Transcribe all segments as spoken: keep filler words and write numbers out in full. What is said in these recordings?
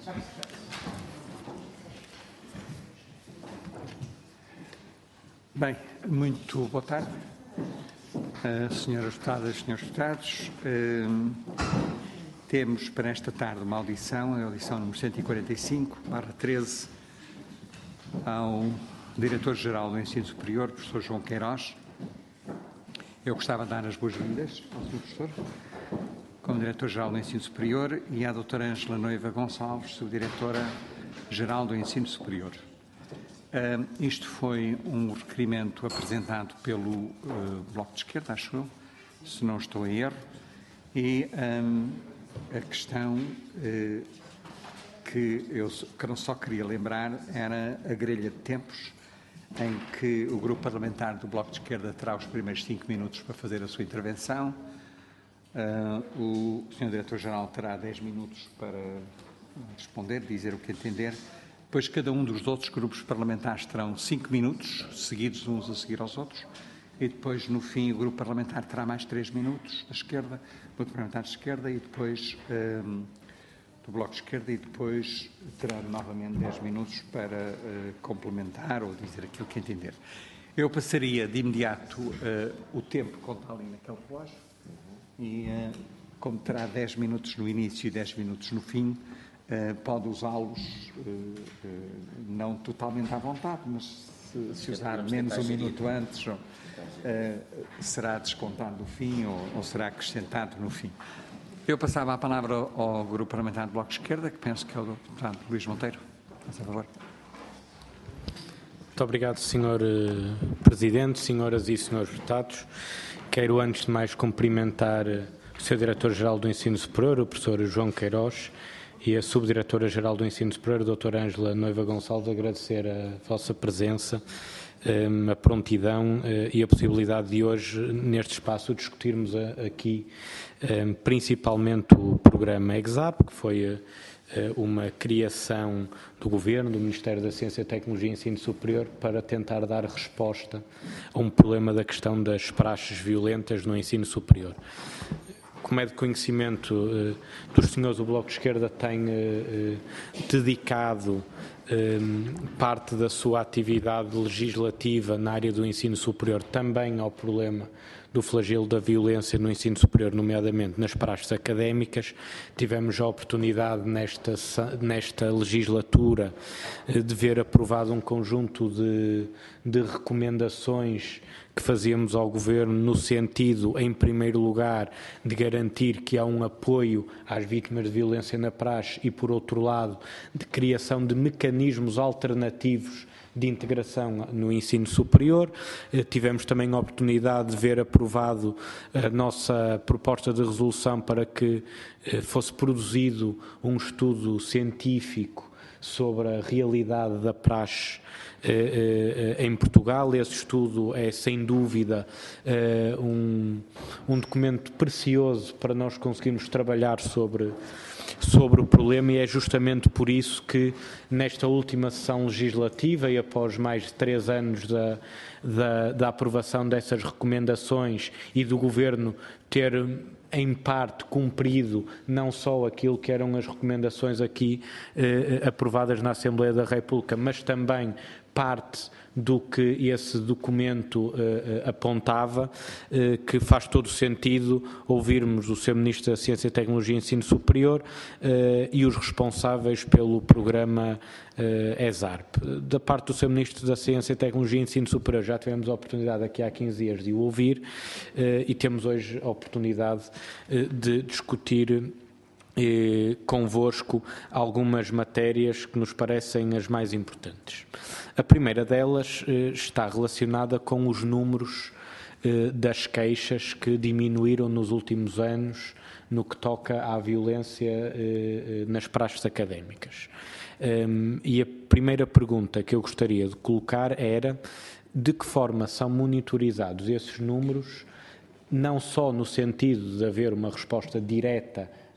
Bem, muito boa tarde, uh, senhoras deputadas e senhores deputados. Uh, temos para esta tarde uma audição, a audição número cento e quarenta e cinco, barra treze, ao Diretor-Geral do Ensino Superior, professor João Queiroz. Eu gostava de dar as boas-vindas ao senhor Professor, como Diretor-Geral do Ensino Superior, e à doutora Ângela Noiva Gonçalves, Subdiretora-Geral do Ensino Superior. Uh, isto foi um requerimento apresentado pelo uh, Bloco de Esquerda, acho eu, se não estou em erro, e um, a questão uh, que eu só queria lembrar era a grelha de tempos em que o Grupo Parlamentar do Bloco de Esquerda terá os primeiros cinco minutos para fazer a sua intervenção, uh, o senhor Diretor-Geral terá dez minutos para responder, dizer o que entender. Depois, cada um dos outros grupos parlamentares terão cinco minutos, seguidos uns a seguir aos outros, e depois, no fim, o grupo parlamentar terá mais três minutos da esquerda, o grupo parlamentar de esquerda, e depois um, do Bloco de Esquerda, e depois terá novamente dez minutos para uh, complementar ou dizer aquilo que entender. Eu passaria de imediato uh, o tempo que conta ali naquele relógio, e uh, como terá dez minutos no início e dez minutos no fim, Uh, pode usá-los uh, uh, não totalmente à vontade, mas se, se usar menos um minuto antes, uh, será descontado no fim ou, ou será acrescentado no fim. Eu passava a palavra ao, ao Grupo Parlamentar do Bloco de Esquerda, que penso que é o deputado Luís Monteiro. Faz a favor. Muito obrigado, senhor Presidente, senhoras e senhores deputados. Quero, antes de mais, cumprimentar o senhor Diretor-Geral do Ensino Superior, o professor João Queiroz, e a Subdiretora-Geral do Ensino Superior, a doutora Ângela Noiva Gonçalves, agradecer a vossa presença, a prontidão e a possibilidade de hoje, neste espaço, discutirmos aqui principalmente o programa EGSAP, que foi uma criação do Governo, do Ministério da Ciência, Tecnologia e Ensino Superior, para tentar dar resposta a um problema da questão das praxes violentas no ensino superior. Como é de conhecimento uh, dos senhores, o Bloco de Esquerda tem uh, uh, dedicado uh, parte da sua atividade legislativa na área do ensino superior também ao problema do flagelo da violência no ensino superior, nomeadamente nas praxes académicas. Tivemos a oportunidade nesta, nesta legislatura uh, de ver aprovado um conjunto de, de recomendações que fazíamos ao Governo no sentido, em primeiro lugar, de garantir que há um apoio às vítimas de violência na praxe e, por outro lado, de criação de mecanismos alternativos de integração no ensino superior. Tivemos também a oportunidade de ver aprovado a nossa proposta de resolução para que fosse produzido um estudo científico sobre a realidade da praxe em Portugal. Esse estudo é, sem dúvida, um, um documento precioso para nós conseguirmos trabalhar sobre, sobre o problema, e é justamente por isso que, nesta última sessão legislativa e após mais de três anos da, da, da aprovação dessas recomendações e do Governo ter, em parte, cumprido não só aquilo que eram as recomendações aqui eh, aprovadas na Assembleia da República, mas também parte do que esse documento eh, apontava, eh, que faz todo o sentido ouvirmos o senhor Ministro da Ciência, Tecnologia e Ensino Superior eh, e os responsáveis pelo programa eh, ESARP. Da parte do senhor Ministro da Ciência, Tecnologia e Ensino Superior já tivemos a oportunidade aqui há quinze dias de o ouvir eh, e temos hoje a oportunidade eh, de discutir Eh, convosco algumas matérias que nos parecem as mais importantes. A primeira delas eh, está relacionada com os números eh, das queixas que diminuíram nos últimos anos no que toca à violência eh, nas praxes académicas. Um, e a primeira pergunta que eu gostaria de colocar era: de que forma são monitorizados esses números, não só no sentido de haver uma resposta direta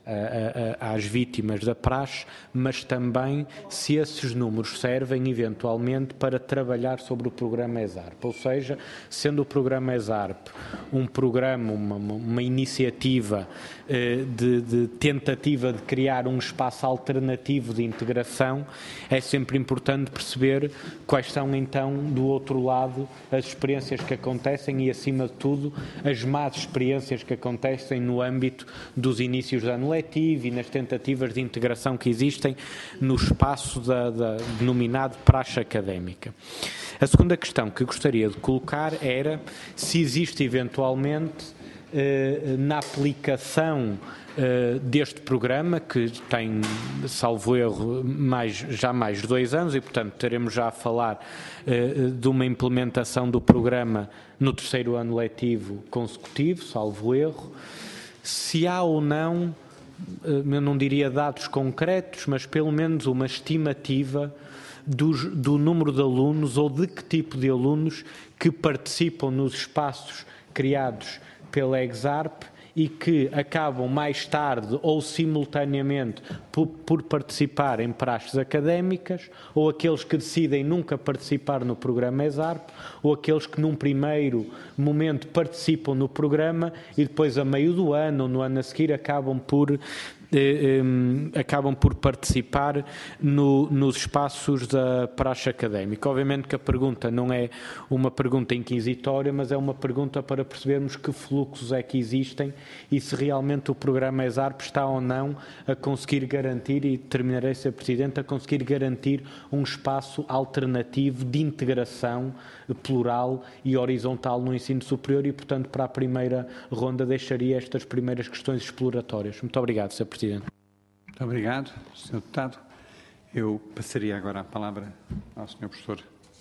a, a, às vítimas da praxe, mas também se esses números servem eventualmente para trabalhar sobre o programa ESARP, ou seja, sendo o programa ESARP um programa, uma, uma iniciativa eh, de, de tentativa de criar um espaço alternativo de integração, é sempre importante perceber quais são então do outro lado as experiências que acontecem e, acima de tudo, as más experiências que acontecem no âmbito dos inícios da ano letivo e nas tentativas de integração que existem no espaço da, da denominado praxe académica. A segunda questão que gostaria de colocar era se existe eventualmente eh, na aplicação Uh, deste programa, que tem, salvo erro, mais, já mais de dois anos e, portanto, teremos já a falar uh, de uma implementação do programa no terceiro ano letivo consecutivo, salvo erro. Se há ou não, uh, eu não diria dados concretos, mas pelo menos uma estimativa dos, do número de alunos ou de que tipo de alunos que participam nos espaços criados pela ESARP e que acabam mais tarde ou simultaneamente por, por participar em praxes académicas, ou aqueles que decidem nunca participar no programa ESARP, ou aqueles que num primeiro momento participam no programa e depois a meio do ano ou no ano a seguir acabam por Eh, eh, acabam por participar no, nos espaços da praxe académica. Obviamente que a pergunta não é uma pergunta inquisitória, mas é uma pergunta para percebermos que fluxos é que existem e se realmente o programa ESARP está ou não a conseguir garantir, e terminarei, senhor Presidente, a conseguir garantir um espaço alternativo de integração plural e horizontal no ensino superior e, portanto, para a primeira ronda deixaria estas primeiras questões exploratórias. Muito obrigado, senhor Presidente. Muito obrigado, senhor Deputado. Eu passaria agora a palavra ao senhor Professor.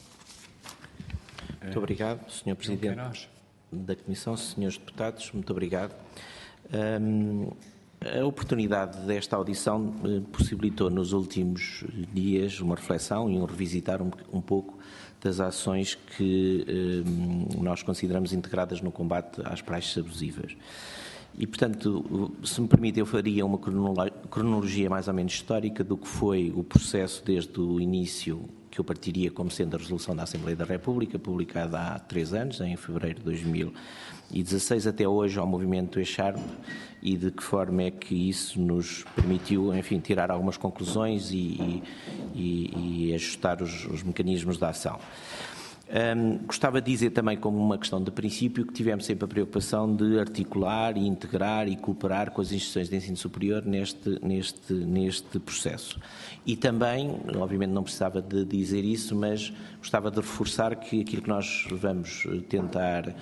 Muito obrigado, senhor Presidente da Comissão, senhores Deputados, muito obrigado. Um, a oportunidade desta audição eh, possibilitou nos últimos dias uma reflexão e um revisitar um, um pouco das ações que eh, nós consideramos integradas no combate às praxes abusivas. E, portanto, se me permite, eu faria uma cronologia mais ou menos histórica do que foi o processo desde o início, que eu partiria como sendo a resolução da Assembleia da República, publicada há três anos, em fevereiro de dois mil e dezasseis, até hoje ao movimento ESHARP, e de que forma é que isso nos permitiu, enfim, tirar algumas conclusões e, e, e ajustar os, os mecanismos de ação. Um, gostava de dizer também, como uma questão de princípio, que tivemos sempre a preocupação de articular e integrar e cooperar com as instituições de ensino superior neste, neste, neste processo. E também, obviamente não precisava de dizer isso, mas gostava de reforçar que aquilo que nós vamos tentar,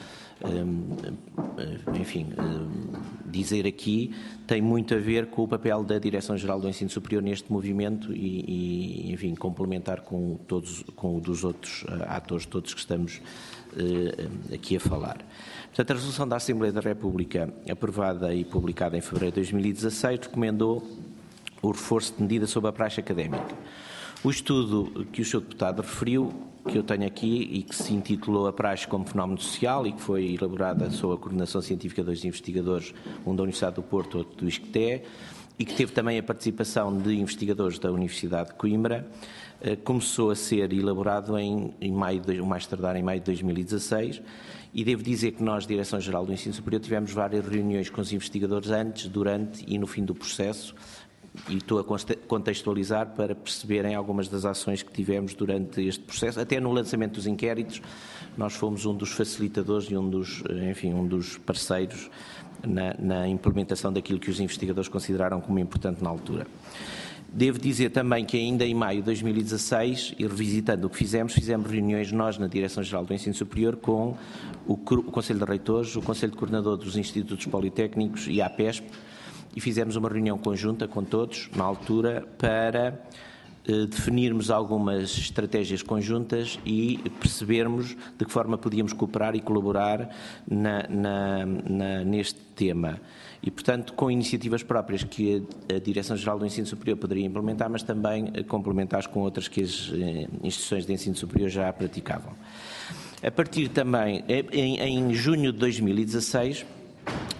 um, enfim, um, dizer aqui tem muito a ver com o papel da Direção-Geral do Ensino Superior neste movimento e, e, enfim, complementar com, todos, com o dos outros atores todos que estamos uh, aqui a falar. Portanto, a resolução da Assembleia da República, aprovada e publicada em fevereiro de dois mil e dezasseis, recomendou o reforço de medidas sobre a praxe académica. O estudo que o senhor Deputado referiu, que eu tenho aqui e que se intitulou A Praxe como Fenómeno Social e que foi elaborada sob a coordenação científica de dois investigadores, um da Universidade do Porto, outro do ISCTE, e que teve também a participação de investigadores da Universidade de Coimbra, começou a ser elaborado em, em maio, de, mais tardar em maio de dois mil e dezasseis, e devo dizer que nós, Direção-Geral do Ensino Superior, tivemos várias reuniões com os investigadores antes, durante e no fim do processo, e estou a contextualizar para perceberem algumas das ações que tivemos durante este processo. Até no lançamento dos inquéritos, nós fomos um dos facilitadores e um dos, enfim, um dos parceiros na, na implementação daquilo que os investigadores consideraram como importante na altura. Devo dizer também que ainda em maio de dois mil e dezasseis, e revisitando o que fizemos, fizemos reuniões nós na Direção-Geral do Ensino Superior com o, o Conselho de Reitores, o Conselho de Coordenador dos Institutos Politécnicos e a APESP, e fizemos uma reunião conjunta com todos, na altura, para eh, definirmos algumas estratégias conjuntas e percebermos de que forma podíamos cooperar e colaborar na, na, na, neste tema. E, portanto, com iniciativas próprias que a, a Direção-Geral do Ensino Superior poderia implementar, mas também eh, complementares com outras que as eh, instituições de ensino superior já praticavam. A partir também, em, em junho de dois mil e dezasseis,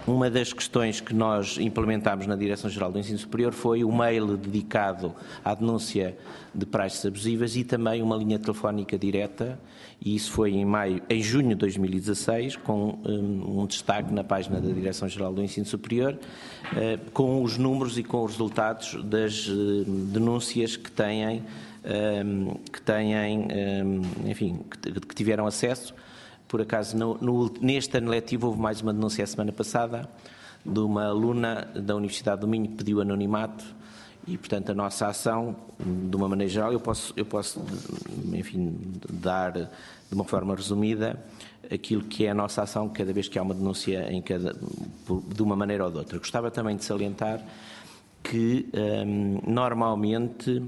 uma das questões que nós implementámos na Direção-Geral do Ensino Superior foi o mail dedicado à denúncia de praxes abusivas e também uma linha telefónica direta, e isso foi em maio, em junho de dois mil e dezasseis, com um, um destaque na página da Direção-Geral do Ensino Superior, uh, com os números e com os resultados das uh, denúncias que têm, um, que têm, um, enfim, que, que tiveram acesso. Por acaso, no, no, neste ano letivo, houve mais uma denúncia a semana passada de uma aluna da Universidade do Minho que pediu anonimato e, portanto, a nossa ação, de uma maneira geral, eu posso, eu posso enfim, dar de uma forma resumida aquilo que é a nossa ação cada vez que há uma denúncia em cada, de uma maneira ou de outra. Gostava também de salientar que, hum, normalmente,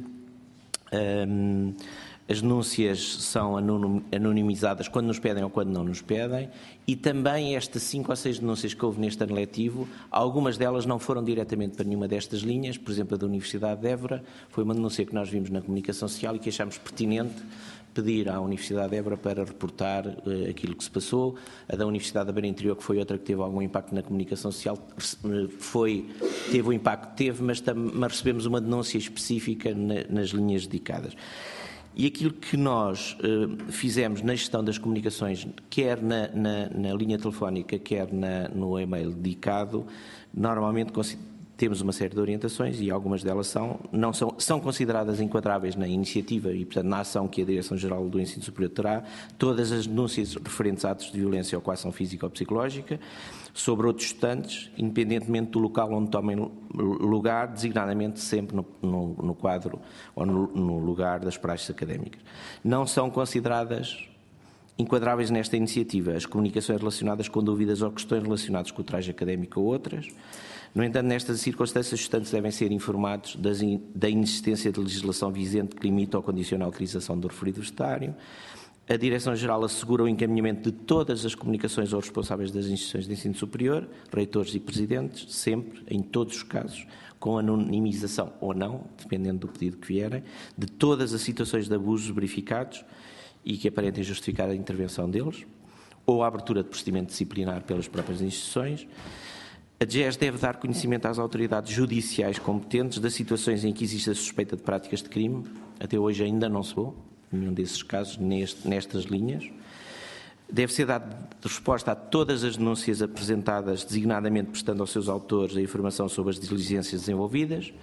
hum, as denúncias são anonimizadas quando nos pedem ou quando não nos pedem, e também estas cinco ou seis denúncias que houve neste ano letivo, algumas delas não foram diretamente para nenhuma destas linhas. Por exemplo, a da Universidade de Évora foi uma denúncia que nós vimos na comunicação social e que achámos pertinente pedir à Universidade de Évora para reportar uh, aquilo que se passou. A da Universidade da Beira Interior, que foi outra que teve algum impacto na comunicação social, foi, teve o impacto que teve, mas, tam, mas recebemos uma denúncia específica na, nas linhas dedicadas. E aquilo que nós uh, fizemos na gestão das comunicações, quer na, na, na linha telefónica, quer na, no e-mail dedicado, normalmente temos uma série de orientações e algumas delas são, não são, são consideradas enquadráveis na iniciativa e, portanto, na ação que a Direção-Geral do Ensino Superior terá. Todas as denúncias referentes a atos de violência ou coação física ou psicológica sobre outros estudantes, independentemente do local onde tomem lugar, designadamente sempre no, no, no quadro ou no, no lugar das praxes académicas. Não são consideradas enquadráveis nesta iniciativa as comunicações relacionadas com dúvidas ou questões relacionadas com o traje académico ou outras. No entanto, nestas circunstâncias, os estudantes devem ser informados das in, da inexistência de legislação vigente que limita ou condiciona a utilização do referido vestuário. A Direção-Geral assegura o encaminhamento de todas as comunicações aos responsáveis das instituições de ensino superior, reitores e presidentes, sempre, em todos os casos, com anonimização ou não, dependendo do pedido que vierem, de todas as situações de abusos verificados e que aparentem justificar a intervenção deles, ou a abertura de procedimento disciplinar pelas próprias instituições. A D G E S deve dar conhecimento às autoridades judiciais competentes das situações em que existe a suspeita de práticas de crime. Até hoje ainda não se vou, nenhum desses casos, neste, nestas linhas. Deve ser dada resposta a todas as denúncias apresentadas, designadamente prestando aos seus autores a informação sobre as diligências desenvolvidas.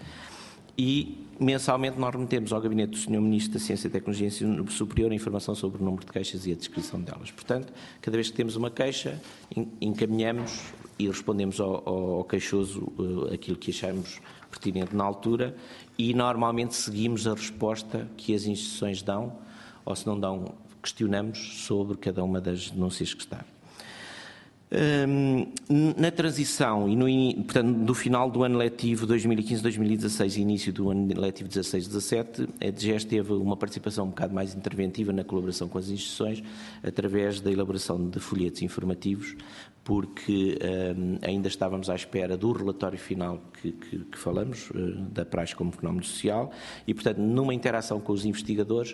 E, mensalmente, nós remetemos ao Gabinete do senhor Ministro da Ciência, Tecnologia e Ensino Superior a informação sobre o número de queixas e a descrição delas. Portanto, cada vez que temos uma queixa, encaminhamos e respondemos ao, ao queixoso uh, aquilo que achamos pertinente na altura e, normalmente, seguimos a resposta que as instituições dão, ou se não dão, questionamos sobre cada uma das denúncias que está. Um, na transição e no, portanto, do final do ano letivo dois mil e quinze dois mil e dezasseis e início do ano letivo dezasseis dezassete, a D G E S teve uma participação um bocado mais interventiva na colaboração com as instituições através da elaboração de folhetos informativos, porque um, ainda estávamos à espera do relatório final que, que, que falamos, uh, da praxe como fenómeno social, e, portanto, numa interação com os investigadores,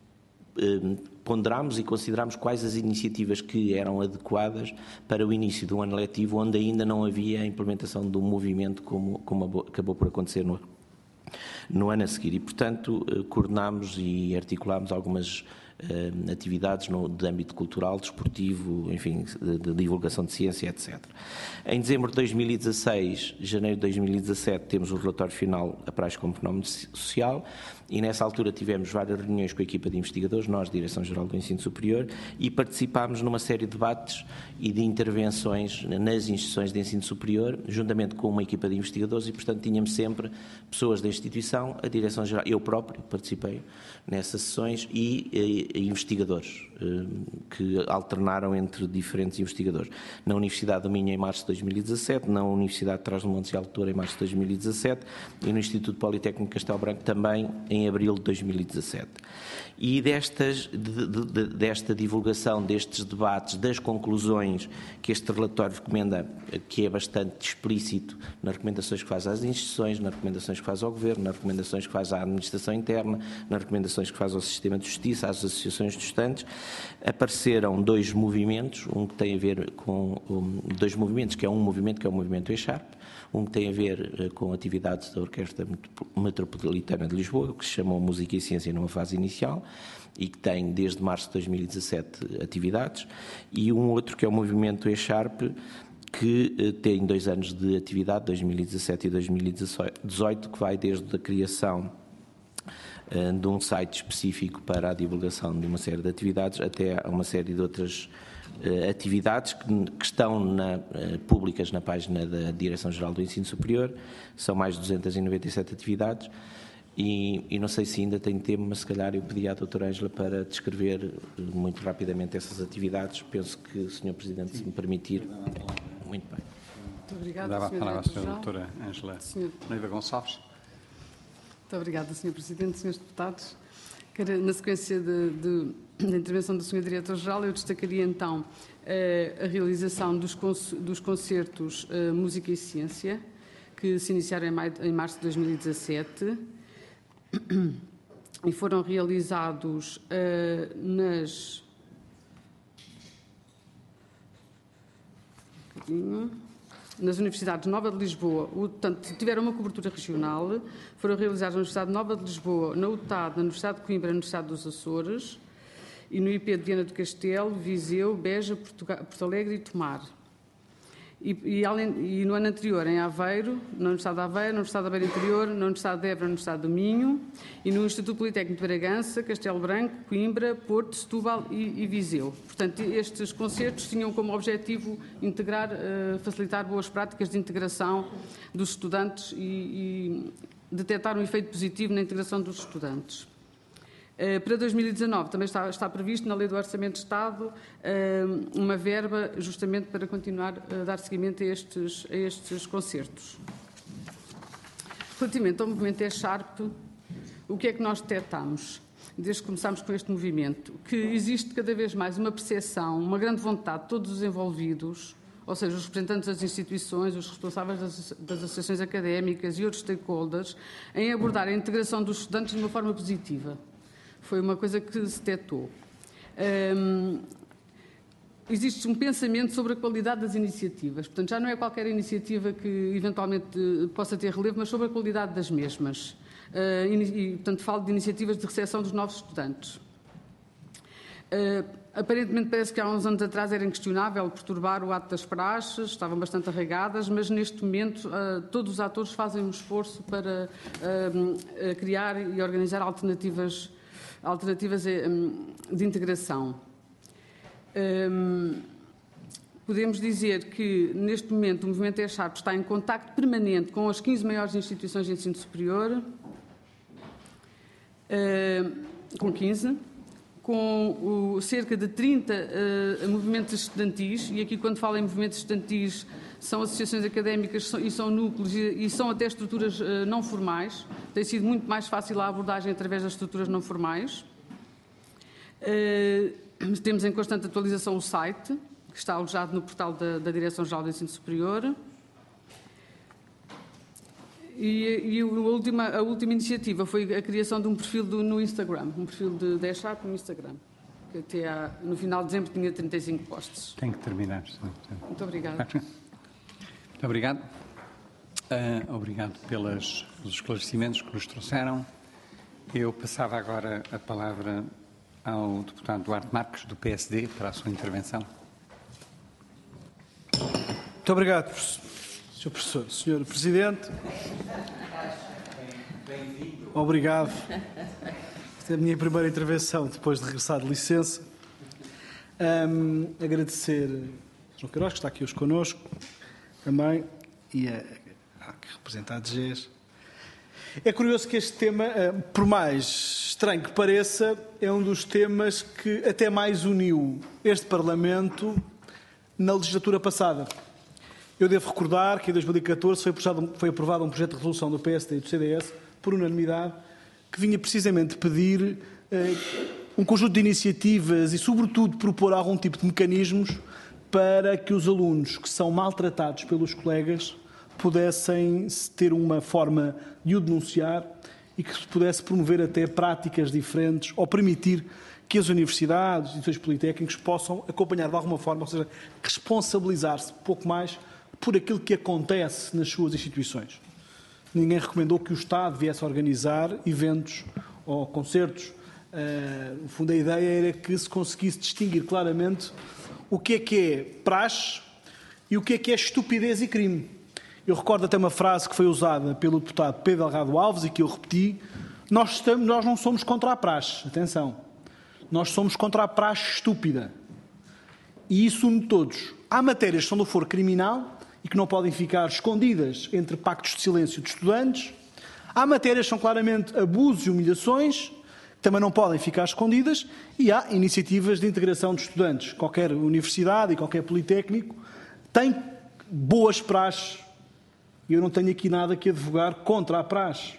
ponderámos e considerámos quais as iniciativas que eram adequadas para o início do ano letivo, onde ainda não havia a implementação do movimento como, como acabou por acontecer no, no ano a seguir. E, portanto, coordenámos e articulámos algumas uh, atividades no, de âmbito cultural, desportivo, enfim, de, de divulgação de ciência, etcétera. Em dezembro de dois mil e dezasseis, janeiro de dois mil e dezassete, temos o relatório final, a praxe como fenómeno social, e nessa altura tivemos várias reuniões com a equipa de investigadores, nós, Direção-Geral do Ensino Superior, e participámos numa série de debates e de intervenções nas instituições de ensino superior, juntamente com uma equipa de investigadores, e, portanto, tínhamos sempre pessoas da instituição, a Direção-Geral, eu próprio participei nessas sessões, e, e investigadores, que alternaram entre diferentes investigadores. Na Universidade do Minho, em março de dois mil e dezassete, na Universidade de Trás-os-Montes e Alto Douro, em março de dois mil e dezassete, e no Instituto Politécnico de Castelo Branco, também em abril de dois mil e dezassete. E destas, de, de, desta divulgação, destes debates, das conclusões que este relatório recomenda, que é bastante explícito nas recomendações que faz às instituições, nas recomendações que faz ao Governo, nas recomendações que faz à Administração Interna, nas recomendações que faz ao Sistema de Justiça, às associações de estudantes, apareceram dois movimentos, um que tem a ver com, um, dois movimentos, que é um movimento que é o movimento E-Sharp, um que tem a ver com atividades da Orquestra Metropolitana de Lisboa, que se chama Música e Ciência numa fase inicial, e que tem desde março de dois mil e dezassete atividades, e um outro que é o movimento E-Sharp, que tem dois anos de atividade, dois mil e dezassete e dois mil e dezoito, que vai desde a criação de um site específico para a divulgação de uma série de atividades até uma série de outras atividades que estão na, públicas na página da Direção-Geral do Ensino Superior. São mais de duzentas e noventa e sete atividades e, e não sei se ainda tenho tempo, mas se calhar eu pedi à doutora Ângela para descrever muito rapidamente essas atividades. Penso que o senhor Presidente, se me permitir... Muito bem. Muito obrigada, Dava a palavra à senhora doutora Ângela Neiva Gonçalves. Muito obrigada, senhor Presidente, senhores deputados. Na sequência de, de, da intervenção do senhor Diretor-Geral, eu destacaria então a realização dos, dos concertos Música e Ciência, que se iniciaram em, maio, em março de dois mil e dezassete e foram realizados uh, nas... nas Universidades Nova de Lisboa, portanto, tiveram uma cobertura regional, foram realizados na Universidade Nova de Lisboa, na U T A D, na Universidade de Coimbra, na Universidade dos Açores, e no I P de Viana do Castelo, Viseu, Beja, Portugal, Porto Alegre e Tomar. E, e, além, e no ano anterior, em Aveiro, na Universidade de Aveiro, na Universidade da Beira Interior, na Universidade de Évora, na Universidade do Minho, e no Instituto Politécnico de Bragança, Castelo Branco, Coimbra, Porto, Setúbal e, e Viseu. Portanto, estes concertos tinham como objetivo integrar, uh, facilitar boas práticas de integração dos estudantes e, e detectar um efeito positivo na integração dos estudantes. Para dois mil e dezanove também está, está previsto na Lei do Orçamento de Estado uma verba justamente para continuar a dar seguimento a estes, a estes concertos. Relativamente ao movimento E-Sharp, o que é que nós detectamos desde que começámos com este movimento? Que existe cada vez mais uma percepção, uma grande vontade de todos os envolvidos, ou seja, os representantes das instituições, os responsáveis das, das associações académicas e outros stakeholders, em abordar a integração dos estudantes de uma forma positiva. Foi uma coisa que se detectou. Um, existe um pensamento sobre a qualidade das iniciativas. Portanto, já não é qualquer iniciativa que eventualmente possa ter relevo, mas sobre a qualidade das mesmas. Uh, e, portanto, falo de iniciativas de recepção dos novos estudantes. Uh, aparentemente, parece que há uns anos atrás era inquestionável perturbar o ato das praxes, estavam bastante arraigadas, mas neste momento uh, todos os atores fazem um esforço para uh, criar e organizar alternativas alternativas de integração. Podemos dizer que, neste momento, o movimento E-Sharp está em contacto permanente com as quinze maiores instituições de ensino superior, com quinze, com cerca de trinta movimentos estudantis, e aqui, quando falo em movimentos estudantis, são associações académicas e são núcleos e são até estruturas não formais. Tem sido muito mais fácil a abordagem através das estruturas não formais. Temos em constante atualização o site, que está alojado no portal da, da Direção-Geral do Ensino Superior. E, e a, última, a última iniciativa foi a criação de um perfil do, no Instagram, um perfil de, de E-Sharp no Instagram, que até há, no final de dezembro tinha trinta e cinco posts. Tem que terminar. Muito obrigada. Muito obrigado. Uh, obrigado pelas, pelos esclarecimentos que nos trouxeram. Eu passava agora a palavra ao deputado Duarte Marques, do P S D, para a sua intervenção. Muito obrigado, senhor Professor. senhor Presidente. Obrigado. Esta é a minha primeira intervenção, depois de regressar de licença. Um, agradecer a João Queiroz, que está aqui hoje connosco, também, e a, a que representa a D G E S. É curioso que este tema, por mais estranho que pareça, é um dos temas que até mais uniu este Parlamento na legislatura passada. Eu devo recordar que em dois mil e catorze foi aprovado, foi aprovado um projeto de resolução do P S D e do C D S, por unanimidade, que vinha precisamente pedir eh, um conjunto de iniciativas e, sobretudo, propor algum tipo de mecanismos para que os alunos que são maltratados pelos colegas pudessem ter uma forma de o denunciar e que se pudesse promover até práticas diferentes ou permitir que as universidades e os politécnicos possam acompanhar de alguma forma, ou seja, responsabilizar-se um pouco mais por aquilo que acontece nas suas instituições. Ninguém recomendou que o Estado viesse a organizar eventos ou concertos. Uh, no fundo, a ideia era que se conseguisse distinguir claramente o que é que é praxe e o que é que é estupidez e crime. Eu recordo até uma frase que foi usada pelo deputado Pedro Delgado Alves e que eu repeti: nós, estamos, nós não somos contra a praxe, atenção, nós somos contra a praxe estúpida. E isso une todos. Há matérias que são do foro criminal e que não podem ficar escondidas entre pactos de silêncio de estudantes. Há matérias que são claramente abusos e humilhações, que também não podem ficar escondidas, e há iniciativas de integração de estudantes. Qualquer universidade e qualquer politécnico tem boas praxes. Eu não tenho aqui nada que advogar contra a praxe.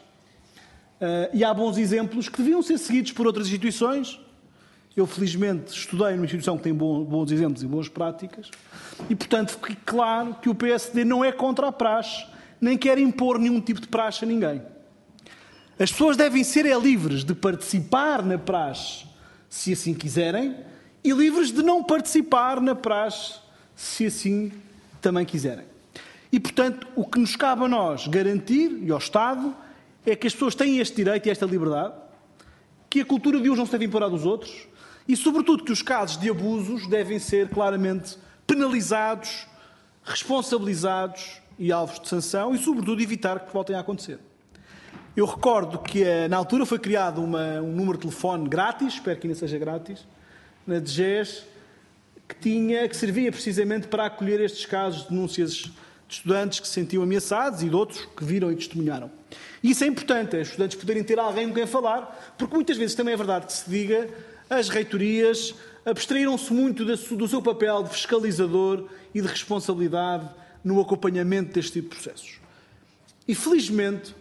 Uh, e há bons exemplos que deviam ser seguidos por outras instituições. Eu, felizmente, estudei numa instituição que tem bons exemplos e boas práticas e, portanto, fique claro que o P S D não é contra a praxe, nem quer impor nenhum tipo de praxe a ninguém. As pessoas devem ser é, livres de participar na praxe, se assim quiserem, e livres de não participar na praxe, se assim também quiserem. E, portanto, o que nos cabe a nós garantir, e ao Estado, é que as pessoas têm este direito e esta liberdade, que a cultura de uns não se deve impor à dos outros, e, sobretudo, que os casos de abusos devem ser claramente penalizados, responsabilizados e alvos de sanção, e, sobretudo, evitar que voltem a acontecer. Eu recordo que, na altura, foi criado uma, um número de telefone grátis, espero que ainda seja grátis, na D G E S, que, tinha, que servia precisamente para acolher estes casos de denúncias de estudantes que se sentiam ameaçados e de outros que viram e testemunharam. E isso é importante, é os estudantes poderem ter alguém com quem falar, porque muitas vezes também é verdade que se diga, as reitorias abstraíram-se muito do seu papel de fiscalizador e de responsabilidade no acompanhamento deste tipo de processos. E felizmente,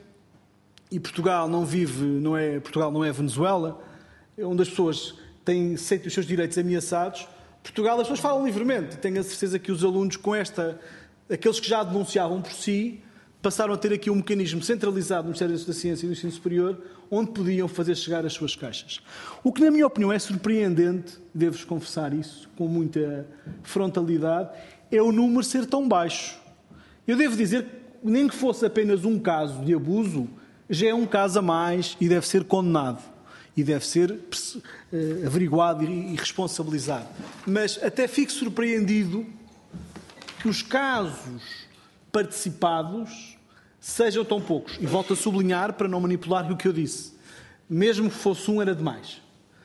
e Portugal não vive, não é, Portugal não é Venezuela, onde as pessoas têm, sentem os seus direitos ameaçados, Portugal as pessoas falam livremente. Tenho a certeza que os alunos com esta, aqueles que já denunciavam por si, passaram a ter aqui um mecanismo centralizado no Ministério da Ciência e do Ensino Superior, onde podiam fazer chegar as suas queixas. O que, na minha opinião, é surpreendente, devo-vos confessar isso, com muita frontalidade, é o número ser tão baixo. Eu devo dizer que, nem que fosse apenas um caso de abuso, já é um caso a mais e deve ser condenado. E deve ser uh, averiguado e, e responsabilizado. Mas até fico surpreendido que os casos participados sejam tão poucos. E volto a sublinhar para não manipular o que eu disse. Mesmo que fosse um, era demais.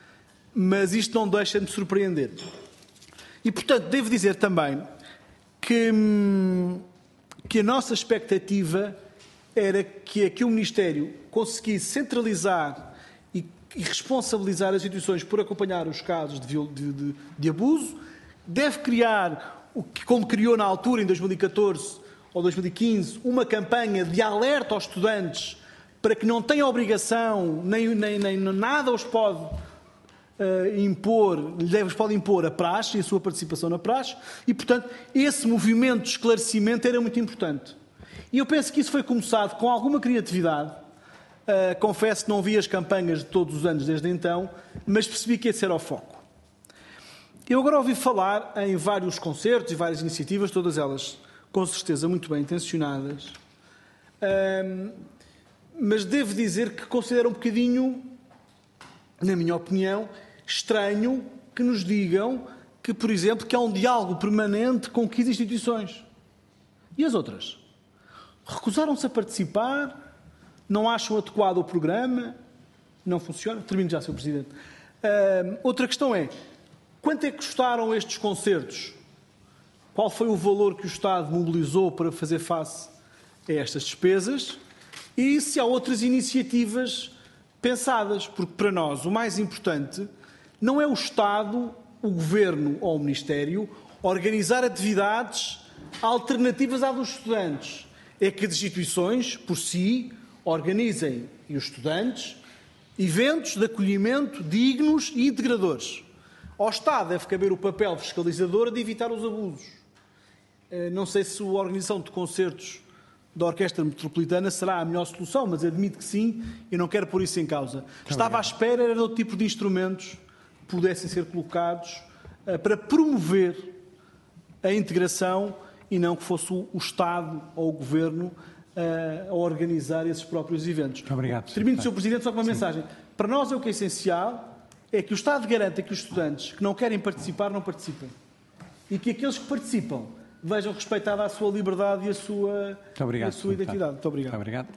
Mas isto não deixa de me surpreender. E, portanto, devo dizer também que, que a nossa expectativa era que aqui o Ministério conseguisse centralizar e, e responsabilizar as instituições por acompanhar os casos de, de, de, de abuso. Deve criar, o que, como criou na altura, em dois mil e catorze, ou dois mil e quinze, uma campanha de alerta aos estudantes para que não tenham obrigação, nem, nem, nem nada os pode uh, impor, lhes pode impor a praxe e a sua participação na praxe, e, portanto, esse movimento de esclarecimento era muito importante. E eu penso que isso foi começado com alguma criatividade. Uh, confesso que não vi as campanhas de todos os anos desde então, mas percebi que esse era o foco. Eu agora ouvi falar em vários concertos e várias iniciativas, todas elas com certeza muito bem intencionadas, um, mas devo dizer que considero um bocadinho, na minha opinião, estranho que nos digam que, por exemplo, que há um diálogo permanente com quinze instituições. E as outras? Recusaram-se a participar? Não acham adequado o programa? Não funciona? Termino já, senhor Presidente. Um, outra questão é, quanto é que custaram estes concertos? Qual foi o valor que o Estado mobilizou para fazer face a estas despesas? E se há outras iniciativas pensadas? Porque para nós o mais importante não é o Estado, o Governo ou o Ministério organizar atividades alternativas à dos estudantes. É que as instituições, por si, organizem, e os estudantes, eventos de acolhimento dignos e integradores. Ao Estado deve caber o papel fiscalizador de evitar os abusos. Não sei se a organização de concertos da Orquestra Metropolitana será a melhor solução, mas admito que sim e não quero pôr isso em causa. Muito Estava obrigado. à espera era de outro tipo de instrumentos que pudessem ser colocados uh, para promover a integração e não que fosse o, o Estado ou o Governo uh, a organizar esses próprios eventos. Muito obrigado. Termino, senhor Presidente, só com uma sim. mensagem. Para nós é o que é essencial é que o Estado garanta que os estudantes que não querem participar não participem e que aqueles que participam vejam respeitada a sua liberdade e a sua, obrigado, a sua identidade. Muito obrigado. Muito obrigado.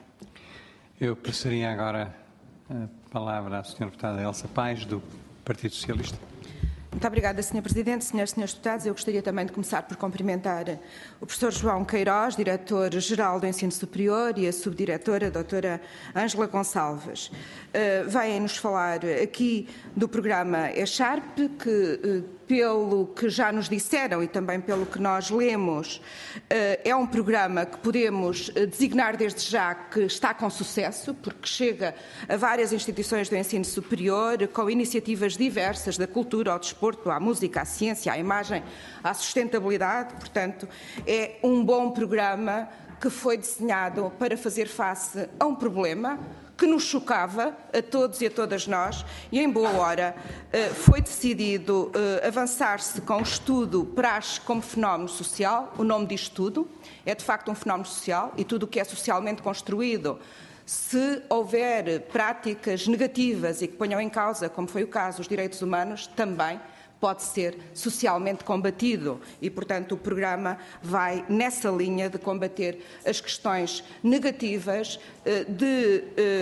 Eu passaria agora a palavra à senhora deputada Elsa Paes, do Partido Socialista. Muito obrigada, senhor Presidente. Senhoras e senhores deputados, eu gostaria também de começar por cumprimentar o professor João Queiroz, Diretor-Geral do Ensino Superior, e a Subdiretora, a doutora Ângela Gonçalves. Uh, Vêm-nos falar aqui do programa E-Sharp, que, uh, pelo que já nos disseram e também pelo que nós lemos, uh, é um programa que podemos designar desde já que está com sucesso, porque chega a várias instituições do ensino superior, com iniciativas diversas da cultura ao desporto, à música, à ciência, à imagem, à sustentabilidade. Portanto, é um bom programa que foi desenhado para fazer face a um problema que nos chocava a todos e a todas nós, e em boa hora foi decidido avançar-se com o estudo praxe como fenómeno social. O nome diz tudo, é de facto um fenómeno social, e tudo o que é socialmente construído, se houver práticas negativas e que ponham em causa, como foi o caso, os direitos humanos, também pode ser socialmente combatido e, portanto, o programa vai nessa linha de combater as questões negativas, de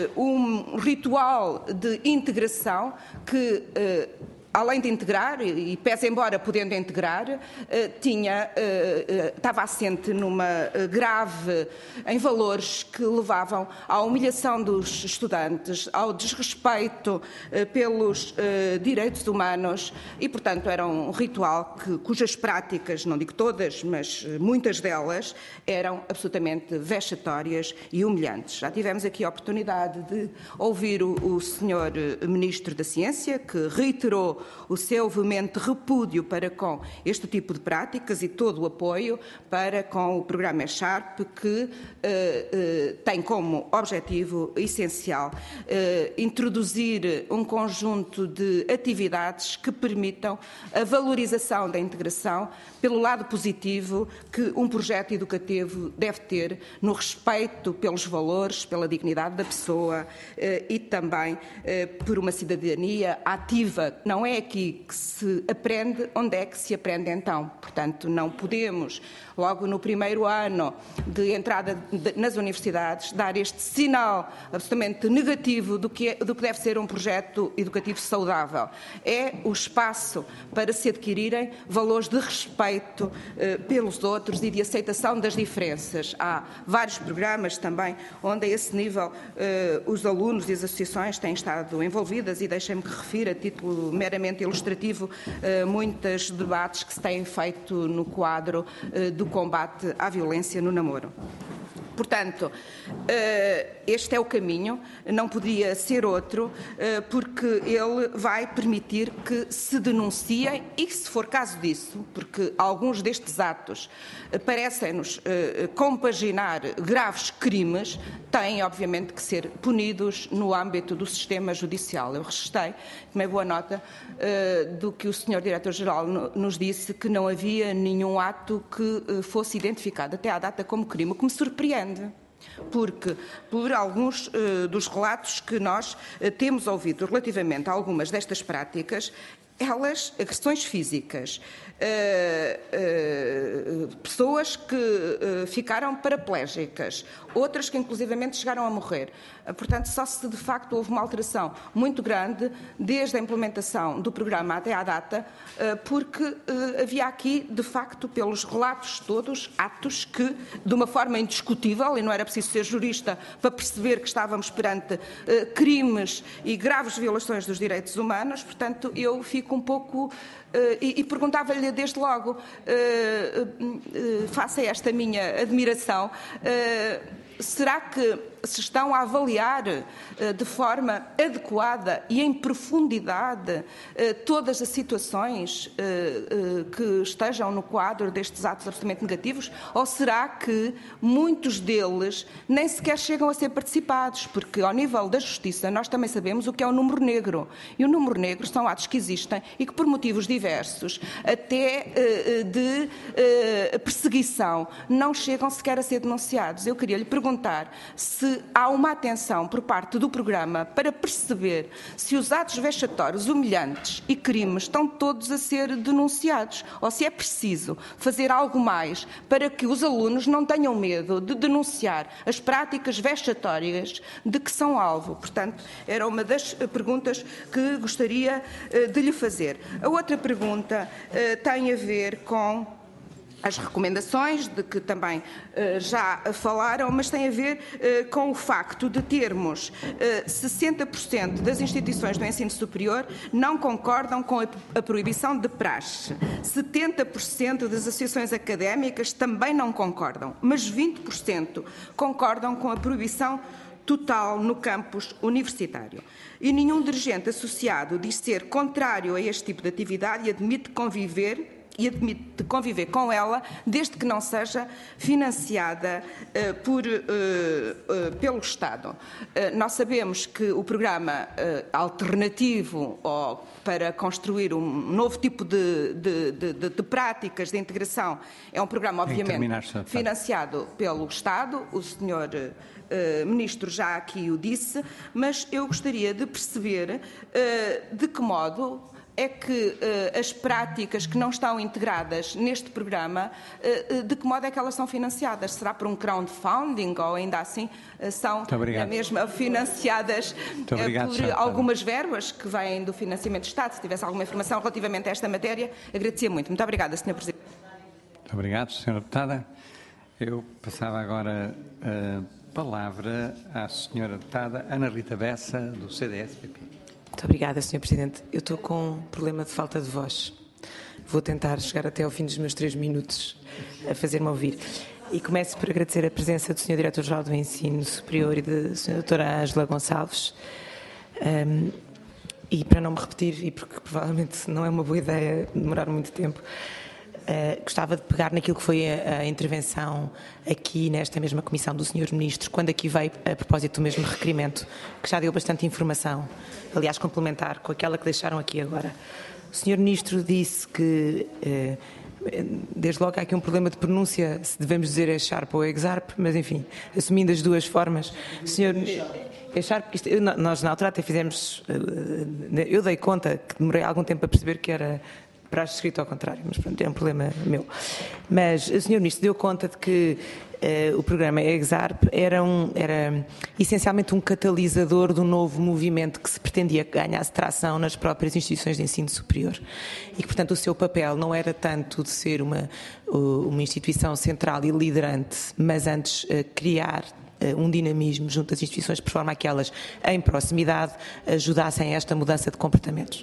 um ritual de integração que, além de integrar, e pese embora podendo integrar, tinha, estava assente numa grave, em valores que levavam à humilhação dos estudantes, ao desrespeito pelos direitos humanos e, portanto, era um ritual que, cujas práticas, não digo todas, mas muitas delas, eram absolutamente vexatórias e humilhantes. Já tivemos aqui a oportunidade de ouvir o, o senhor Ministro da Ciência, que reiterou o seu veemente repúdio para com este tipo de práticas e todo o apoio para com o programa E-Sharp, que uh, uh, tem como objetivo essencial uh, introduzir um conjunto de atividades que permitam a valorização da integração pelo lado positivo que um projeto educativo deve ter no respeito pelos valores, pela dignidade da pessoa uh, e também uh, por uma cidadania ativa. Não é aqui que se aprende, onde é que se aprende então? Portanto, não podemos, logo no primeiro ano de entrada de, nas universidades, dar este sinal absolutamente negativo do que, é, do que deve ser um projeto educativo saudável. É o espaço para se adquirirem valores de respeito eh, pelos outros e de aceitação das diferenças. Há vários programas também onde a esse nível eh, os alunos e as associações têm estado envolvidas e deixem-me que refira a título meramente ilustrativo muitos debates que se têm feito no quadro do combate à violência no namoro. Portanto, este é o caminho, não podia ser outro, porque ele vai permitir que se denunciem e, se for caso disso, porque alguns destes atos parecem-nos compaginar graves crimes, têm, obviamente, que ser punidos no âmbito do sistema judicial. Eu registrei, tomei boa nota do que o senhor Diretor-Geral nos disse, que não havia nenhum ato que fosse identificado até à data como crime, o que me surpreende. Porque, por alguns uh, dos relatos que nós uh, temos ouvido relativamente a algumas destas práticas, elas, agressões físicas, uh, uh, pessoas que uh, ficaram paraplégicas, outras que inclusivamente chegaram a morrer. Uh, portanto, só se de facto houve uma alteração muito grande desde a implementação do programa até à data, uh, porque uh, havia aqui, de facto, pelos relatos todos, atos que, de uma forma indiscutível, e não era preciso ser jurista para perceber que estávamos perante uh, crimes e graves violações dos direitos humanos. Portanto, eu fico um pouco... Uh, e, e perguntava-lhe desde logo, uh, uh, uh, face a esta minha admiração, uh, será que se estão a avaliar de forma adequada e em profundidade todas as situações que estejam no quadro destes atos absolutamente negativos? Ou será que muitos deles nem sequer chegam a ser participados? Porque, ao nível da Justiça, nós também sabemos o que é o número negro. E o número negro são atos que existem e que, por motivos diversos, até de perseguição, não chegam sequer a ser denunciados. Eu queria lhe perguntar se há uma atenção por parte do programa para perceber se os atos vexatórios, humilhantes e crimes estão todos a ser denunciados, ou se é preciso fazer algo mais para que os alunos não tenham medo de denunciar as práticas vexatórias de que são alvo. Portanto, era uma das perguntas que gostaria de lhe fazer. A outra pergunta tem a ver com as recomendações, de que também uh, já falaram, mas tem a ver uh, com o facto de termos uh, sessenta por cento das instituições do ensino superior não concordam com a, a proibição de praxe, setenta por cento das associações académicas também não concordam, mas vinte por cento concordam com a proibição total no campus universitário. E nenhum dirigente associado diz ser contrário a este tipo de atividade e admite conviver e admite conviver com ela, desde que não seja financiada uh, por, uh, uh, pelo Estado. Uh, nós sabemos que o programa uh, alternativo ou para construir um novo tipo de, de, de, de, de práticas de integração é um programa, obviamente, financiado pelo Estado. O senhor uh, Ministro já aqui o disse, mas eu gostaria de perceber uh, de que modo é que uh, as práticas que não estão integradas neste programa, uh, de que modo é que elas são financiadas? Será por um crowdfunding ou ainda assim uh, são a mesma financiadas uh, por algumas verbas que vêm do financiamento do Estado? Se tivesse alguma informação relativamente a esta matéria, agradecia muito. Muito obrigada, senhor Presidente. Muito obrigado, senhora Deputada. Eu passava agora a palavra à senhora Deputada Ana Rita Bessa, do C D S P P. Muito obrigada, senhor Presidente. Eu estou com um problema de falta de voz. Vou tentar chegar até ao fim dos meus três minutos a fazer-me ouvir. E começo por agradecer a presença do senhor Diretor-Geral do Ensino Superior e da senhora Doutora Ângela Gonçalves. Um, e para não me repetir, e porque provavelmente não é uma boa ideia demorar muito tempo, Uh, gostava de pegar naquilo que foi a, a intervenção aqui nesta mesma comissão do senhor Ministro, quando aqui veio a propósito do mesmo requerimento, que já deu bastante informação, aliás complementar com aquela que deixaram aqui agora. O senhor Ministro disse que, uh, desde logo há aqui um problema de pronúncia, se devemos dizer é Sharp ou Exarp, mas enfim, assumindo as duas formas, o senhor... É Sharp, isto, nós na altura até fizemos, uh, eu dei conta que demorei algum tempo a perceber que era para escrito ao contrário, mas pronto, é um problema meu. Mas o senhor Ministro deu conta de que uh, o programa Exarp era, um, era essencialmente um catalisador do novo movimento que se pretendia que ganhasse tração nas próprias instituições de ensino superior e que, portanto, o seu papel não era tanto de ser uma, uma instituição central e liderante, mas antes uh, criar um dinamismo junto às instituições, por forma a que elas, em proximidade, ajudassem a esta mudança de comportamentos.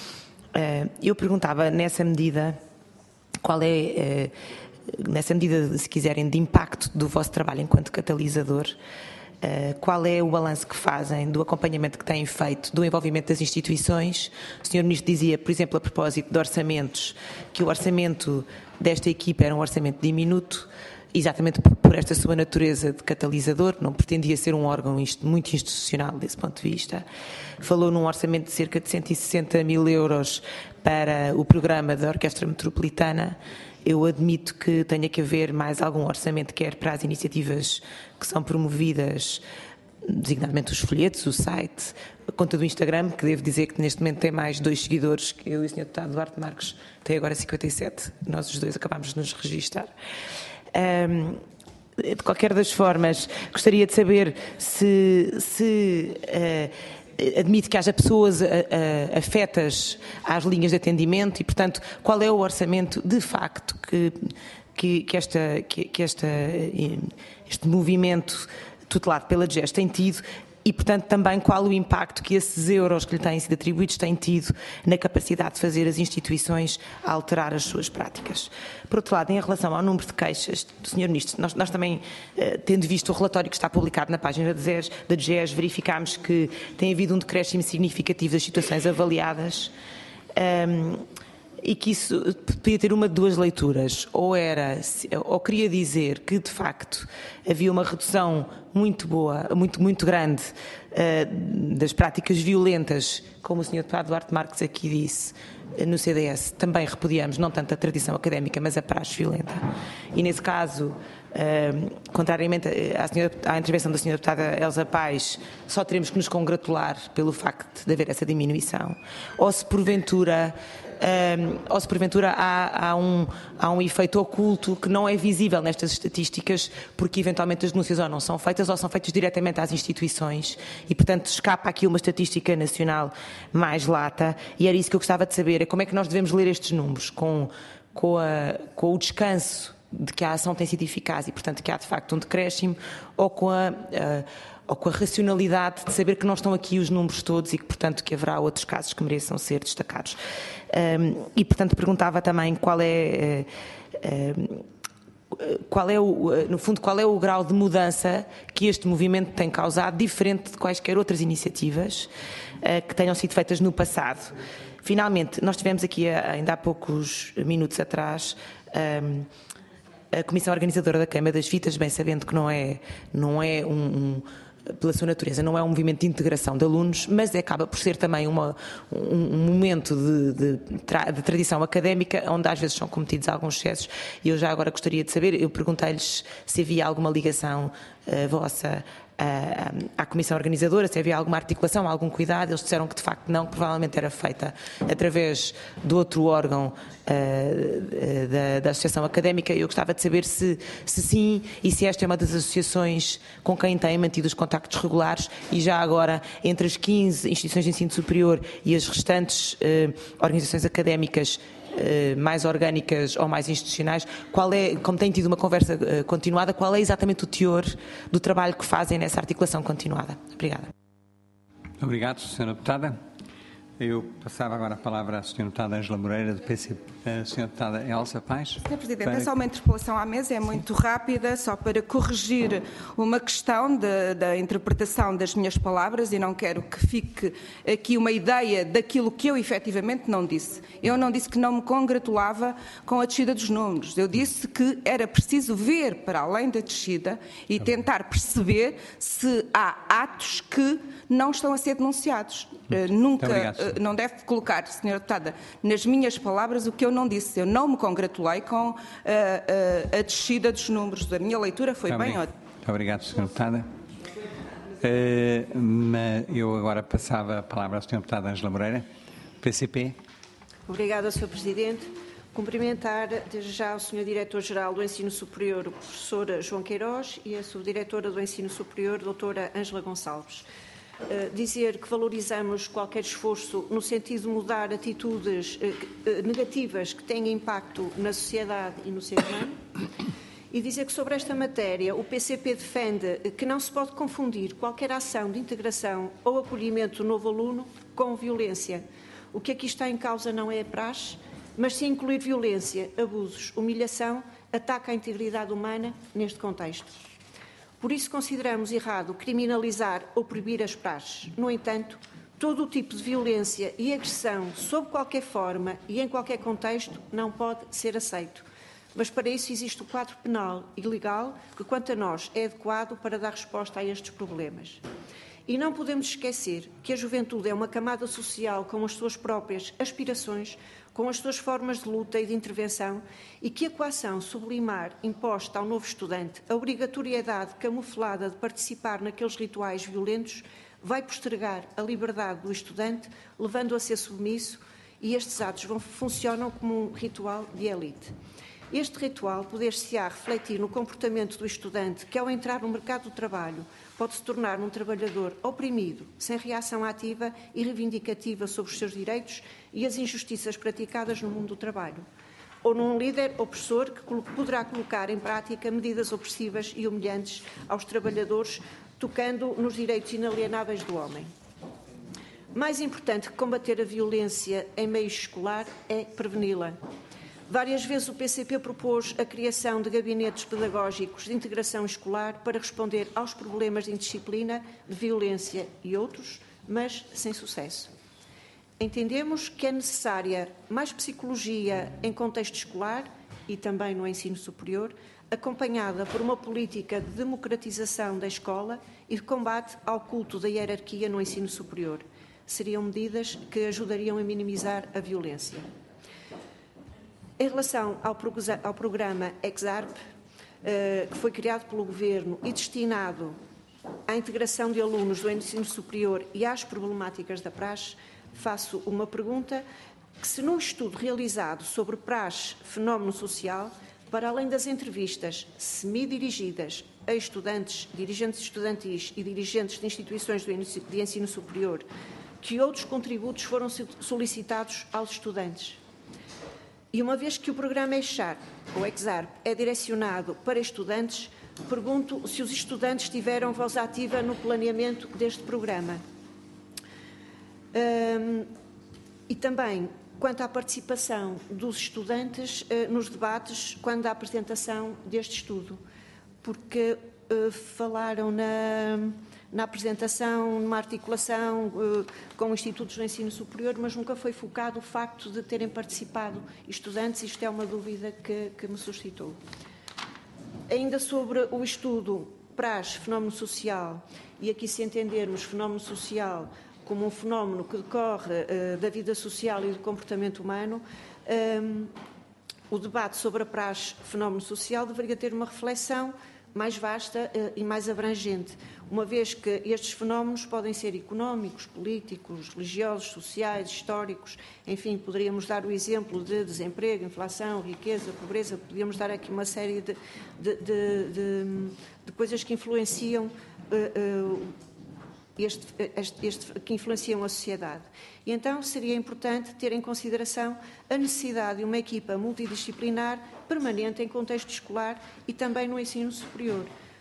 Eu perguntava, nessa medida, qual é, nessa medida, se quiserem, de impacto do vosso trabalho enquanto catalisador, qual é o balanço que fazem do acompanhamento que têm feito do envolvimento das instituições? O senhor Ministro dizia, por exemplo, a propósito de orçamentos, que o orçamento desta equipa era um orçamento diminuto, exatamente por esta sua natureza de catalisador, não pretendia ser um órgão muito institucional desse ponto de vista. Falou num orçamento de cerca de cento e sessenta mil euros para o programa da Orquestra Metropolitana. Eu admito que tenha que haver mais algum orçamento, quer para as iniciativas que são promovidas, designadamente os folhetos, o site, a conta do Instagram, que devo dizer que neste momento tem mais dois seguidores, que eu e o senhor Deputado Duarte Marques tem agora cinquenta e sete, nós os dois acabámos de nos registar. Um, de qualquer das formas, gostaria de saber se, se uh, admite que haja pessoas uh, uh, afetas às linhas de atendimento e, portanto, qual é o orçamento de facto que, que, que, esta, que, que esta, este movimento tutelado pela D G E S tem tido e, portanto, também qual o impacto que esses euros que lhe têm sido atribuídos têm tido na capacidade de fazer as instituições a alterar as suas práticas. Por outro lado, em relação ao número de queixas do senhor Ministro, nós, nós também, eh, tendo visto o relatório que está publicado na página da D G E S, verificámos que tem havido um decréscimo significativo das situações avaliadas, um, e que isso podia ter uma de duas leituras. Ou era, ou queria dizer que, de facto, havia uma redução muito boa, muito, muito grande uh, das práticas violentas, como o senhor deputado Duarte Marques aqui disse, uh, no C D S. Também repudiamos não tanto a tradição académica, mas a praxe violenta. E, nesse caso, uh, contrariamente à, senhora, à intervenção da senhora deputada Elsa Paes, só teremos que nos congratular pelo facto de haver essa diminuição. Ou se, porventura... Um, ou se porventura há, há, um, há um efeito oculto que não é visível nestas estatísticas, porque eventualmente as denúncias ou não são feitas ou são feitas diretamente às instituições e, portanto, escapa aqui uma estatística nacional mais lata, e era isso que eu gostava de saber, é como é que nós devemos ler estes números, com, com, a, com o descanso de que a ação tem sido eficaz e, portanto, que há de facto um decréscimo, ou com a... a ou com a racionalidade de saber que não estão aqui os números todos e que, portanto, que haverá outros casos que mereçam ser destacados. Um, e, portanto, perguntava também qual é, uh, uh, qual é o, uh, no fundo, qual é o grau de mudança que este movimento tem causado, diferente de quaisquer outras iniciativas uh, que tenham sido feitas no passado. Finalmente, nós tivemos aqui, ainda há poucos minutos atrás, um, a Comissão Organizadora da Queima das Fitas, bem sabendo que não é, não é um... um pela sua natureza, não é um movimento de integração de alunos, mas acaba por ser também uma, um, um momento de, de, de tradição académica, onde às vezes são cometidos alguns excessos, e eu já agora gostaria de saber, eu perguntei-lhes se havia alguma ligação uh, vossa uh, à Comissão Organizadora, se havia alguma articulação, algum cuidado. Eles disseram que de facto não, que provavelmente era feita através de outro órgão uh, da, da Associação Académica. Eu gostava de saber se, se sim, e se esta é uma das associações com quem têm mantido os contactos regulares, e já agora, entre as quinze instituições de ensino superior e as restantes uh, organizações académicas uh, mais orgânicas ou mais institucionais, qual é, como tem tido uma conversa uh, continuada, qual é exatamente o teor do trabalho que fazem nessa articulação continuada? Obrigada. Obrigado, senhora Deputada. Eu passava agora a palavra à senhora Deputada Ângela Moreira, do P C P. A senhora Deputada Elsa Paes. senhor Presidente, para... é só uma interpelação à mesa, é muito rápida, só para corrigir uma questão de, da interpretação das minhas palavras, e não quero que fique aqui uma ideia daquilo que eu efetivamente não disse. Eu não disse que não me congratulava com a descida dos números. Eu disse que era preciso ver para além da descida e tentar perceber se há atos que não estão a ser denunciados. Uh, nunca, uh, não deve colocar, senhora Deputada, nas minhas palavras o que eu não disse. Eu não me congratulei com uh, uh, a descida dos números. A minha leitura foi bem ótima. Muito obrigado, senhora Deputada. Uh, eu agora passava a palavra à senhora Deputada Ângela Moreira, P C P. Obrigada, senhor Presidente. Cumprimentar desde já o senhor Diretor-Geral do Ensino Superior, o professor João Queiroz, e a Subdiretora do Ensino Superior, doutora Ângela Gonçalves. Uh, dizer que valorizamos qualquer esforço no sentido de mudar atitudes uh, uh, negativas que têm impacto na sociedade e no ser humano, e dizer que sobre esta matéria o P C P defende que não se pode confundir qualquer ação de integração ou acolhimento do novo aluno com violência. O que aqui está em causa não é a praxe, mas sim incluir violência, abusos, humilhação, ataque à integridade humana neste contexto. Por isso consideramos errado criminalizar ou proibir as praxes. No entanto, todo o tipo de violência e agressão, sob qualquer forma e em qualquer contexto, não pode ser aceito. Mas para isso existe o quadro penal e legal que, quanto a nós, é adequado para dar resposta a estes problemas. E não podemos esquecer que a juventude é uma camada social com as suas próprias aspirações, com as suas formas de luta e de intervenção, e que a coação sublimar imposta ao novo estudante, a obrigatoriedade camuflada de participar naqueles rituais violentos, vai postergar a liberdade do estudante, levando-o a ser submisso, e estes atos vão, funcionam como um ritual de elite. Este ritual poder-se-á refletir no comportamento do estudante que, ao entrar no mercado do trabalho, pode se tornar um trabalhador oprimido, sem reação ativa e reivindicativa sobre os seus direitos e as injustiças praticadas no mundo do trabalho. Ou num líder opressor que poderá colocar em prática medidas opressivas e humilhantes aos trabalhadores tocando nos direitos inalienáveis do homem. Mais importante que combater a violência em meio escolar é preveni-la. Várias vezes o P C P propôs a criação de gabinetes pedagógicos de integração escolar para responder aos problemas de indisciplina, de violência e outros, mas sem sucesso. Entendemos que é necessária mais psicologia em contexto escolar e também no ensino superior, acompanhada por uma política de democratização da escola e de combate ao culto da hierarquia no ensino superior. Seriam medidas que ajudariam a minimizar a violência. Em relação ao, ao programa EXARP, eh, que foi criado pelo Governo e destinado à integração de alunos do ensino superior e às problemáticas da praxe, faço uma pergunta que, se num estudo realizado sobre praxe, fenómeno social, para além das entrevistas semi-dirigidas a estudantes, dirigentes estudantis e dirigentes de instituições de ensino superior, que outros contributos foram solicitados aos estudantes? E uma vez que o programa EXARP, ou EXARP, é direcionado para estudantes, pergunto se os estudantes tiveram voz ativa no planeamento deste programa. Um, e também quanto à participação dos estudantes uh, nos debates quando da apresentação deste estudo, porque uh, falaram na, na apresentação, numa articulação uh, com institutos de ensino superior, mas nunca foi focado o facto de terem participado estudantes. Isto é uma dúvida que, que me suscitou. Ainda sobre o estudo praxe, fenómeno social, e aqui se entendermos fenómeno social como um fenómeno que decorre uh, da vida social e do comportamento humano, um, o debate sobre a praxe, fenómeno social, deveria ter uma reflexão mais vasta uh, e mais abrangente, uma vez que estes fenómenos podem ser económicos, políticos, religiosos, sociais, históricos, enfim, poderíamos dar o exemplo de desemprego, inflação, riqueza, pobreza, podíamos dar aqui uma série de, de, de, de, de coisas que influenciam uh, uh, Este, este, este, que influenciam a sociedade. E então seria importante ter em consideração a necessidade de uma equipa multidisciplinar permanente em contexto escolar e também no ensino superior,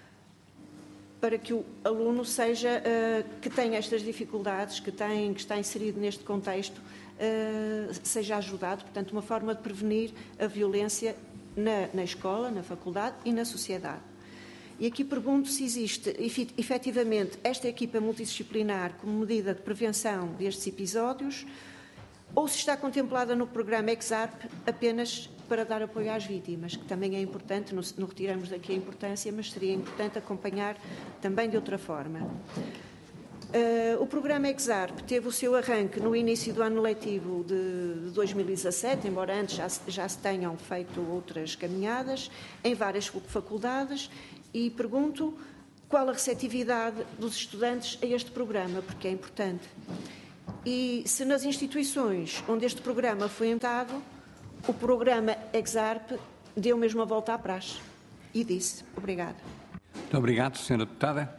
para que o aluno seja, uh, que tenha estas dificuldades, que, tem, que está inserido neste contexto, uh, seja ajudado. Portanto, uma forma de prevenir a violência na, na escola, na faculdade e na sociedade. E aqui pergunto se existe, efetivamente, esta equipa multidisciplinar como medida de prevenção destes episódios ou se está contemplada no programa EXARP apenas para dar apoio às vítimas, que também é importante, não, não retiramos daqui a importância, mas seria importante acompanhar também de outra forma. Uh, o programa EXARP teve o seu arranque no início do ano letivo de, de dois mil e dezassete, embora antes já, já se tenham feito outras caminhadas em várias faculdades. E pergunto qual a receptividade dos estudantes a este programa, porque é importante. E se nas instituições onde este programa foi implantado, o programa EXARP deu mesmo a volta à praxe. E disse. Obrigada. Muito obrigado, senhora Deputada.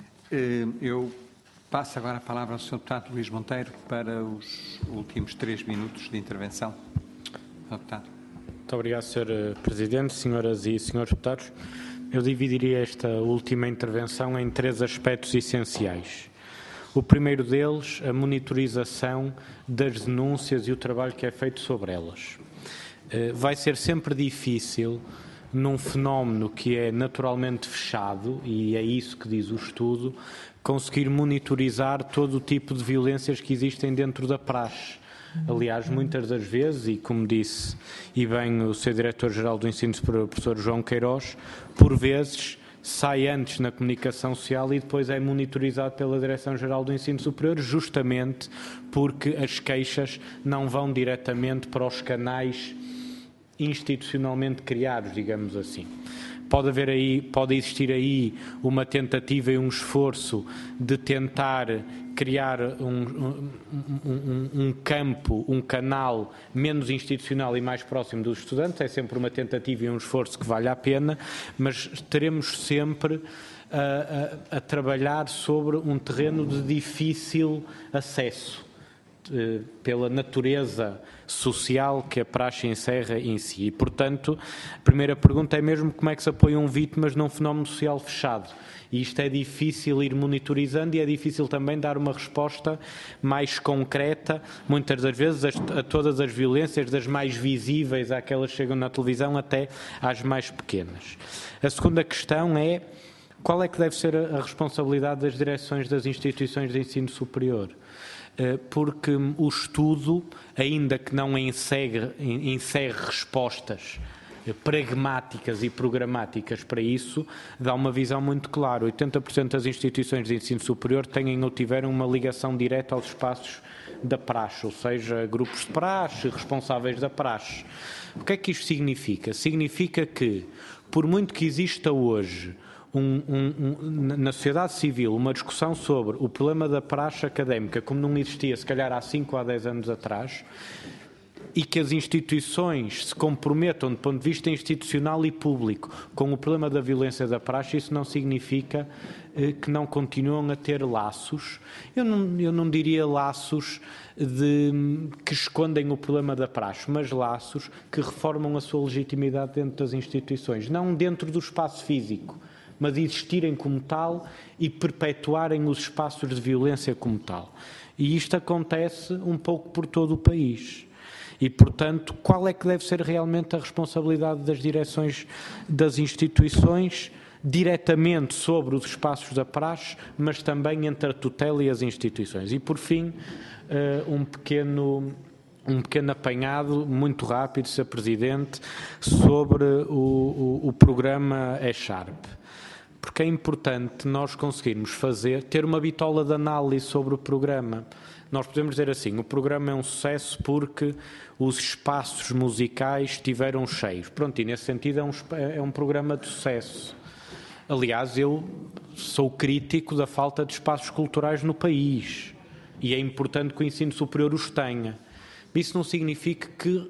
Eu passo agora a palavra ao senhor Deputado Luís Monteiro para os últimos três minutos de intervenção. senhor Deputado. Muito obrigado, senhor Presidente, senhoras e senhores deputados. Eu dividiria esta última intervenção em três aspectos essenciais. O primeiro deles, a monitorização das denúncias e o trabalho que é feito sobre elas. Vai ser sempre difícil, num fenómeno que é naturalmente fechado, e é isso que diz o estudo, conseguir monitorizar todo o tipo de violências que existem dentro da praxe. Aliás, muitas das vezes, e como disse, e bem o seu Diretor-Geral do Ensino Superior, o professor João Queiroz, por vezes sai antes na comunicação social e depois é monitorizado pela Direção-Geral do Ensino Superior, justamente porque as queixas não vão diretamente para os canais institucionalmente criados, digamos assim. Pode haver aí, pode existir aí uma tentativa e um esforço de tentar criar um, um, um, um campo, um canal menos institucional e mais próximo dos estudantes. É sempre uma tentativa e um esforço que vale a pena, mas teremos sempre a, a, a trabalhar sobre um terreno de difícil acesso. pela natureza social que a praxe encerra em si. E, portanto, a primeira pergunta é mesmo como é que se apoiam vítimas num fenómeno social fechado. E isto é difícil ir monitorizando e é difícil também dar uma resposta mais concreta, muitas das vezes, a todas as violências, das mais visíveis àquelas que chegam na televisão até às mais pequenas. A segunda questão é qual é que deve ser a responsabilidade das direções das instituições de ensino superior? Porque o estudo, ainda que não encerre, encerre respostas pragmáticas e programáticas para isso, dá uma visão muito clara. oitenta por cento das instituições de ensino superior têm ou tiveram uma ligação direta aos espaços da praxe, ou seja, grupos de praxe, responsáveis da praxe. O que é que isto significa? Significa que, por muito que exista hoje Um, um, um, na sociedade civil uma discussão sobre o problema da praxe académica, como não existia se calhar há cinco ou dez anos atrás, e que as instituições se comprometam do ponto de vista institucional e público com o problema da violência da praxe, isso não significa eh, que não continuam a ter laços. Eu não, eu não diria laços de, que escondem o problema da praxe, mas laços que reformam a sua legitimidade dentro das instituições, não dentro do espaço físico, mas existirem como tal e perpetuarem os espaços de violência como tal. E isto acontece um pouco por todo o país. E, portanto, qual é que deve ser realmente a responsabilidade das direções das instituições, diretamente sobre os espaços da praxe, mas também entre a tutela e as instituições? E, por fim, um pequeno... Um pequeno apanhado, muito rápido, senhor Presidente, sobre o, o, o programa E-Sharp. Porque é importante nós conseguirmos fazer, ter uma bitola de análise sobre o programa. Nós podemos dizer assim, o programa é um sucesso porque os espaços musicais estiveram cheios. Pronto, e nesse sentido é um, é um programa de sucesso. Aliás, eu sou crítico da falta de espaços culturais no país. E é importante que o ensino superior os tenha. Isso não significa que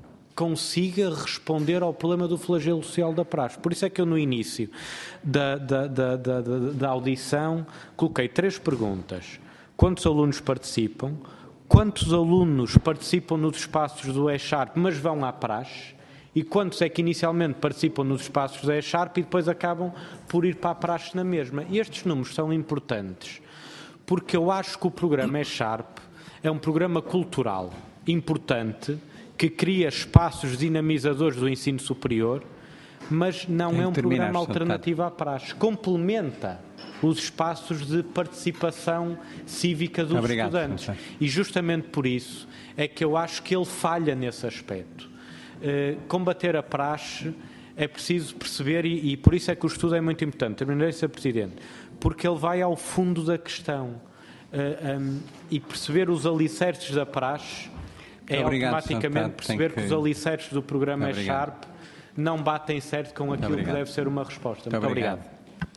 consiga responder ao problema do flagelo social da praxe. Por isso é que eu, no início da, da, da, da, da audição, coloquei três perguntas. Quantos alunos participam? Quantos alunos participam nos espaços do E-Sharp, mas vão à praxe? E quantos é que inicialmente participam nos espaços do E-Sharp e depois acabam por ir para a praxe na mesma? E estes números são importantes, porque eu acho que o programa E-Sharp é um programa cultural importante, que cria espaços dinamizadores do ensino superior, mas não é um programa alternativo à praxe. Complementa os espaços de participação cívica dos Obrigado, estudantes. senhor. E justamente por isso é que eu acho que ele falha nesse aspecto. Uh, combater a praxe é preciso perceber, e, e por isso é que o estudo é muito importante. Terminarei, senhor Presidente, porque ele vai ao fundo da questão. Uh, um, e perceber os alicerces da praxe é Obrigado, automaticamente perceber que... que os alicerces do programa E-Sharp não batem certo com aquilo que deve ser uma resposta. Muito, Muito obrigado. obrigado.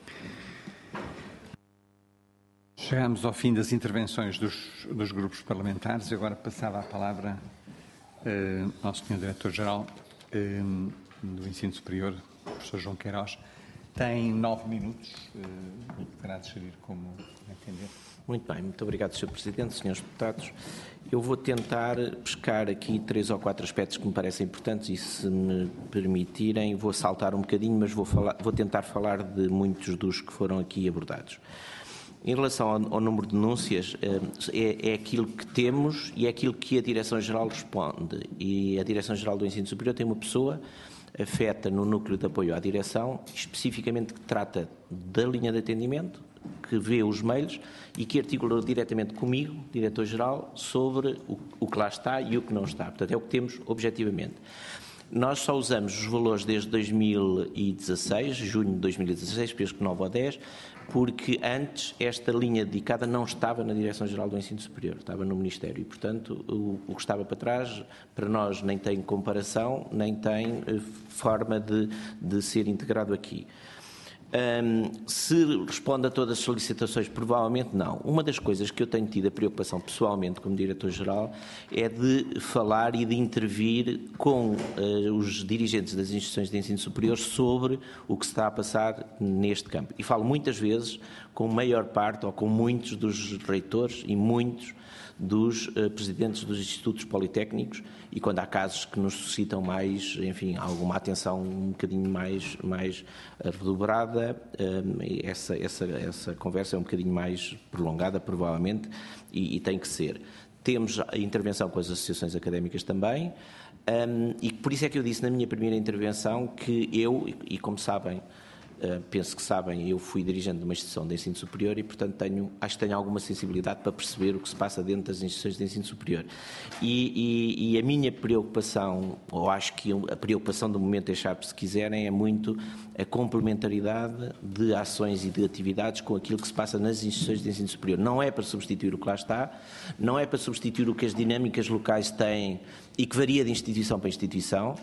Chegamos ao fim das intervenções dos, dos grupos parlamentares. Agora passava a palavra uh, ao senhor Diretor-Geral uh, do Ensino Superior, professor João Queiroz. Tem nove minutos, uh, deverá decidir como entender. Muito bem, muito obrigado, senhor Presidente, senhores deputados. Eu vou tentar pescar aqui três ou quatro aspectos que me parecem importantes e, se me permitirem, vou saltar um bocadinho, mas vou, falar, vou tentar falar de muitos dos que foram aqui abordados. Em relação ao, ao número de denúncias, é, é aquilo que temos e é aquilo que a Direção-Geral responde. E a Direção-Geral do Ensino Superior tem uma pessoa afeta no núcleo de apoio à direção, especificamente que trata da linha de atendimento, que vê os mails e que articula diretamente comigo, Diretor-Geral, sobre o, o que lá está e o que não está. Portanto, é o que temos objetivamente. Nós só usamos os valores desde dois mil e dezasseis, junho de dois mil e dezasseis, penso que nove ou dez, porque antes esta linha dedicada não estava na Direção-Geral do Ensino Superior, estava no Ministério e, portanto, o, o que estava para trás, para nós, nem tem comparação, nem tem eh, forma de, de ser integrado aqui. Um, se responde a todas as solicitações, provavelmente não. Uma das coisas que eu tenho tido a preocupação pessoalmente como Diretor-Geral é de falar e de intervir com uh, os dirigentes das instituições de ensino superior sobre o que se está a passar neste campo. E falo muitas vezes com a maior parte ou com muitos dos reitores e muitos dos uh, presidentes dos institutos politécnicos e quando há casos que nos suscitam mais, enfim, alguma atenção um bocadinho mais, mais redobrada, uh, essa, essa, essa conversa é um bocadinho mais prolongada, provavelmente, e, e tem que ser. Temos a intervenção com as associações académicas também, um, e por isso é que eu disse na minha primeira intervenção que eu, e como sabem, Uh, penso que sabem, eu fui dirigente de uma instituição de ensino superior e, portanto, tenho, acho que tenho alguma sensibilidade para perceber o que se passa dentro das instituições de ensino superior. E, e, e a minha preocupação, ou acho que a preocupação do Movimento Echarpe, se quiserem, é muito a complementaridade de ações e de atividades com aquilo que se passa nas instituições de ensino superior. Não é para substituir o que lá está, não é para substituir o que as dinâmicas locais têm e que varia de instituição para instituição.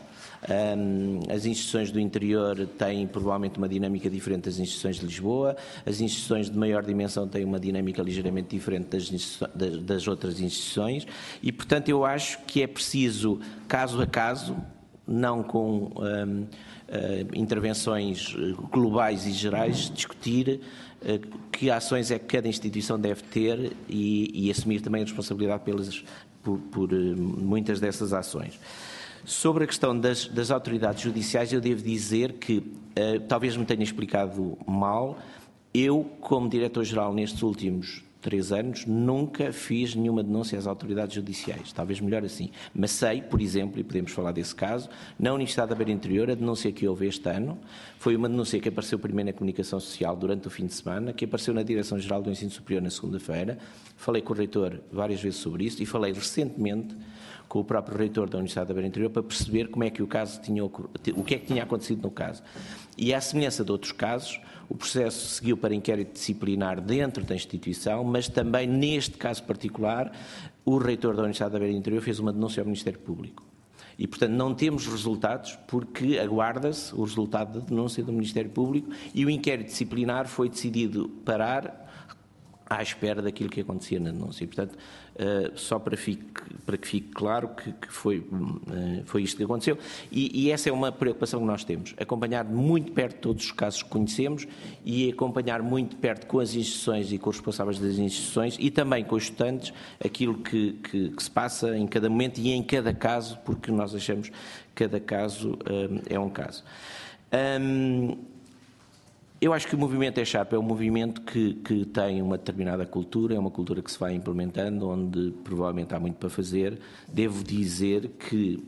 Um, as instituições do interior têm provavelmente uma dinâmica diferente das instituições de Lisboa, as instituições de maior dimensão têm uma dinâmica ligeiramente diferente das, das, das outras instituições e, portanto, eu acho que é preciso, caso a caso, não com um, uh, intervenções globais e gerais, discutir uh, que ações é que cada instituição deve ter e, e assumir também a responsabilidade pelas, por, por uh, muitas dessas ações. Sobre a questão das, das autoridades judiciais, eu devo dizer que, uh, talvez me tenha explicado mal, eu, como diretor-geral nestes últimos três anos, nunca fiz nenhuma denúncia às autoridades judiciais, talvez melhor assim. Mas sei, por exemplo, e podemos falar desse caso, na Universidade da Beira Interior, a denúncia que houve este ano foi uma denúncia que apareceu primeiro na Comunicação Social durante o fim de semana, que apareceu na Direção-Geral do Ensino Superior na segunda-feira. Falei com o reitor várias vezes sobre isso e falei recentemente com o próprio reitor da Universidade da Beira Interior para perceber como é que o caso tinha, o que é que tinha acontecido no caso. E à semelhança de outros casos, o processo seguiu para inquérito disciplinar dentro da instituição, mas também neste caso particular, o reitor da Universidade da Beira Interior fez uma denúncia ao Ministério Público. E, portanto, não temos resultados porque aguarda-se o resultado da denúncia do Ministério Público e o inquérito disciplinar foi decidido parar à espera daquilo que acontecia na denúncia. E, portanto, uh, só para, fique, para que fique claro que, que foi, uh, foi isto que aconteceu. E, e essa é uma preocupação que nós temos. Acompanhar muito perto todos os casos que conhecemos e acompanhar muito perto com as instituições e com os responsáveis das instituições e também com os estudantes aquilo que, que, que se passa em cada momento e em cada caso, porque nós achamos que cada caso uh, é um caso. Um, Eu acho que o movimento Echarpe é um movimento que, que tem uma determinada cultura, é uma cultura que se vai implementando, onde provavelmente há muito para fazer. Devo dizer que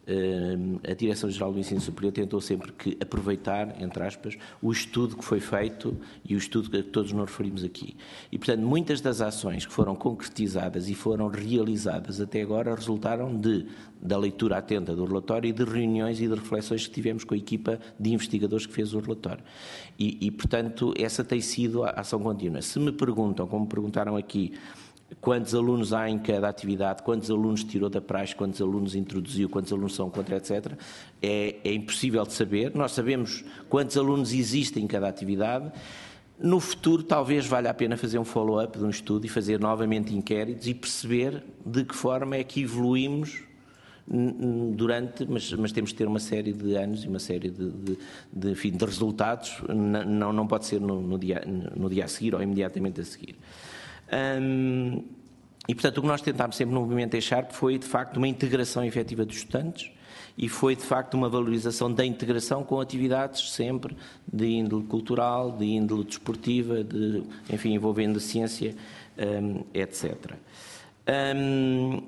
a Direção-Geral do Ensino Superior tentou sempre que aproveitar, entre aspas, o estudo que foi feito e o estudo que todos nos referimos aqui. E, portanto, muitas das ações que foram concretizadas e foram realizadas até agora resultaram de, da leitura atenta do relatório e de reuniões e de reflexões que tivemos com a equipa de investigadores que fez o relatório. E, e portanto, essa tem sido a ação contínua. Se me perguntam, como me perguntaram aqui, quantos alunos há em cada atividade, quantos alunos tirou da praxe, quantos alunos introduziu, quantos alunos são contra, etcétera, é, é impossível de saber. Nós sabemos quantos alunos existem em cada atividade. No futuro, talvez valha a pena fazer um follow-up de um estudo e fazer novamente inquéritos e perceber de que forma é que evoluímos durante, mas, mas temos de ter uma série de anos e uma série de, de, de, enfim, de resultados. Não, não pode ser no, no, dia, no dia a seguir ou imediatamente a seguir. Hum, e, portanto, o que nós tentámos sempre no movimento Echarpe foi, de facto, uma integração efetiva dos estudantes e foi, de facto, uma valorização da integração com atividades sempre de índole cultural, de índole desportiva, de, enfim, envolvendo a ciência, hum, etcétera. Hum,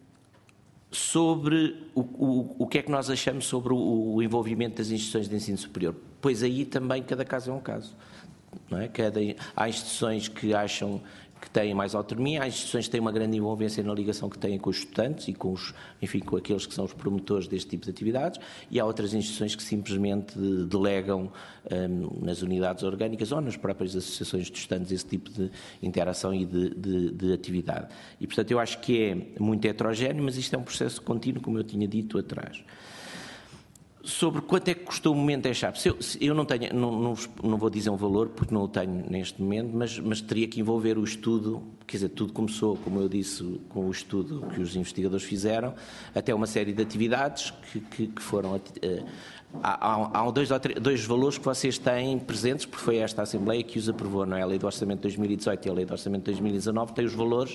sobre o, o, o que é que nós achamos sobre o, o envolvimento das instituições de ensino superior? Pois aí também cada caso é um caso. Não é? Cada, há instituições que acham que têm mais autonomia, há instituições que têm uma grande envolvência na ligação que têm com os estudantes e com, os, enfim, com aqueles que são os promotores deste tipo de atividades, e há outras instituições que simplesmente delegam um, nas unidades orgânicas ou nas próprias associações de estudantes esse tipo de interação e de, de, de atividade. E, portanto, eu acho que é muito heterogéneo, mas isto é um processo contínuo, como eu tinha dito atrás. Sobre quanto é que custou o momento Echarpe, eu, eu não tenho, não, não, não vou dizer um valor porque não o tenho neste momento, mas, mas teria que envolver o estudo, quer dizer, tudo começou, como eu disse, com o estudo que os investigadores fizeram, até uma série de atividades que, que, que foram... Uh, há há dois, dois valores que vocês têm presentes, porque foi esta Assembleia que os aprovou, não é? A Lei do Orçamento de dois mil e dezoito e a Lei do Orçamento de dois mil e dezanove tem os valores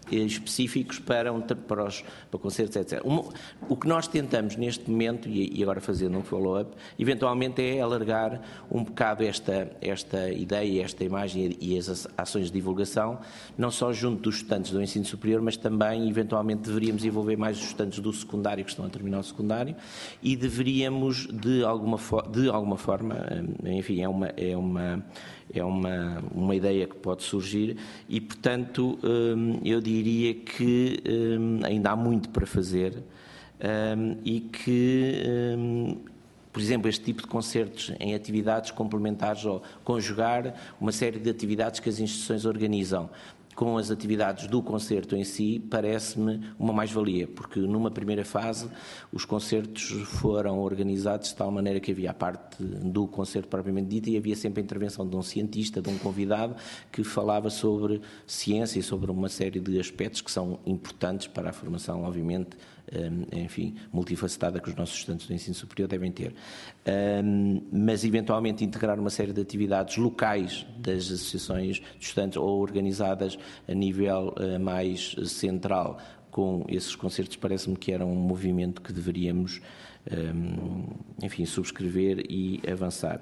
específicos para, um, para, os, para concertos, etcétera. Um, o que nós tentamos neste momento, e, e agora fazendo um follow-up, eventualmente é alargar um bocado esta, esta ideia, esta imagem e as ações de divulgação, não só junto dos estudantes do ensino superior, mas também, eventualmente, deveríamos envolver mais os estudantes do secundário que estão a terminar o secundário e deveríamos, de alguma, de alguma forma, enfim, é uma... É uma É uma, uma ideia que pode surgir e, portanto, eu diria que ainda há muito para fazer e que, por exemplo, este tipo de concertos em atividades complementares ou conjugar uma série de atividades que as instituições organizam com as atividades do concerto em si, parece-me uma mais-valia, porque numa primeira fase os concertos foram organizados de tal maneira que havia a parte do concerto propriamente dita e havia sempre a intervenção de um cientista, de um convidado, que falava sobre ciência e sobre uma série de aspectos que são importantes para a formação, obviamente, enfim, multifacetada que os nossos estudantes do ensino superior devem ter. Mas, eventualmente, integrar uma série de atividades locais das associações de estudantes ou organizadas a nível mais central com esses concertos, parece-me que era um movimento que deveríamos, enfim, subscrever e avançar.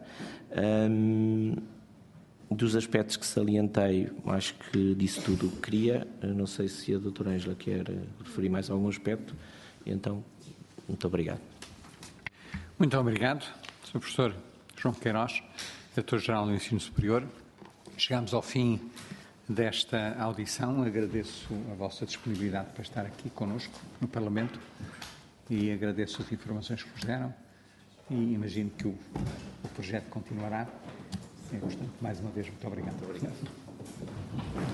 Dos aspectos que salientei, acho que disse tudo o que queria. Não sei se a doutora Ângela quer referir mais algum aspecto. Então, muito obrigado. Muito obrigado, senhor Professor João Queiroz, Diretor-Geral do Ensino Superior. Chegamos ao fim desta audição. Agradeço a vossa disponibilidade para estar aqui connosco no Parlamento e agradeço as informações que nos deram e imagino que o, o projeto continuará. É, portanto, mais uma vez, muito obrigado. Muito obrigado.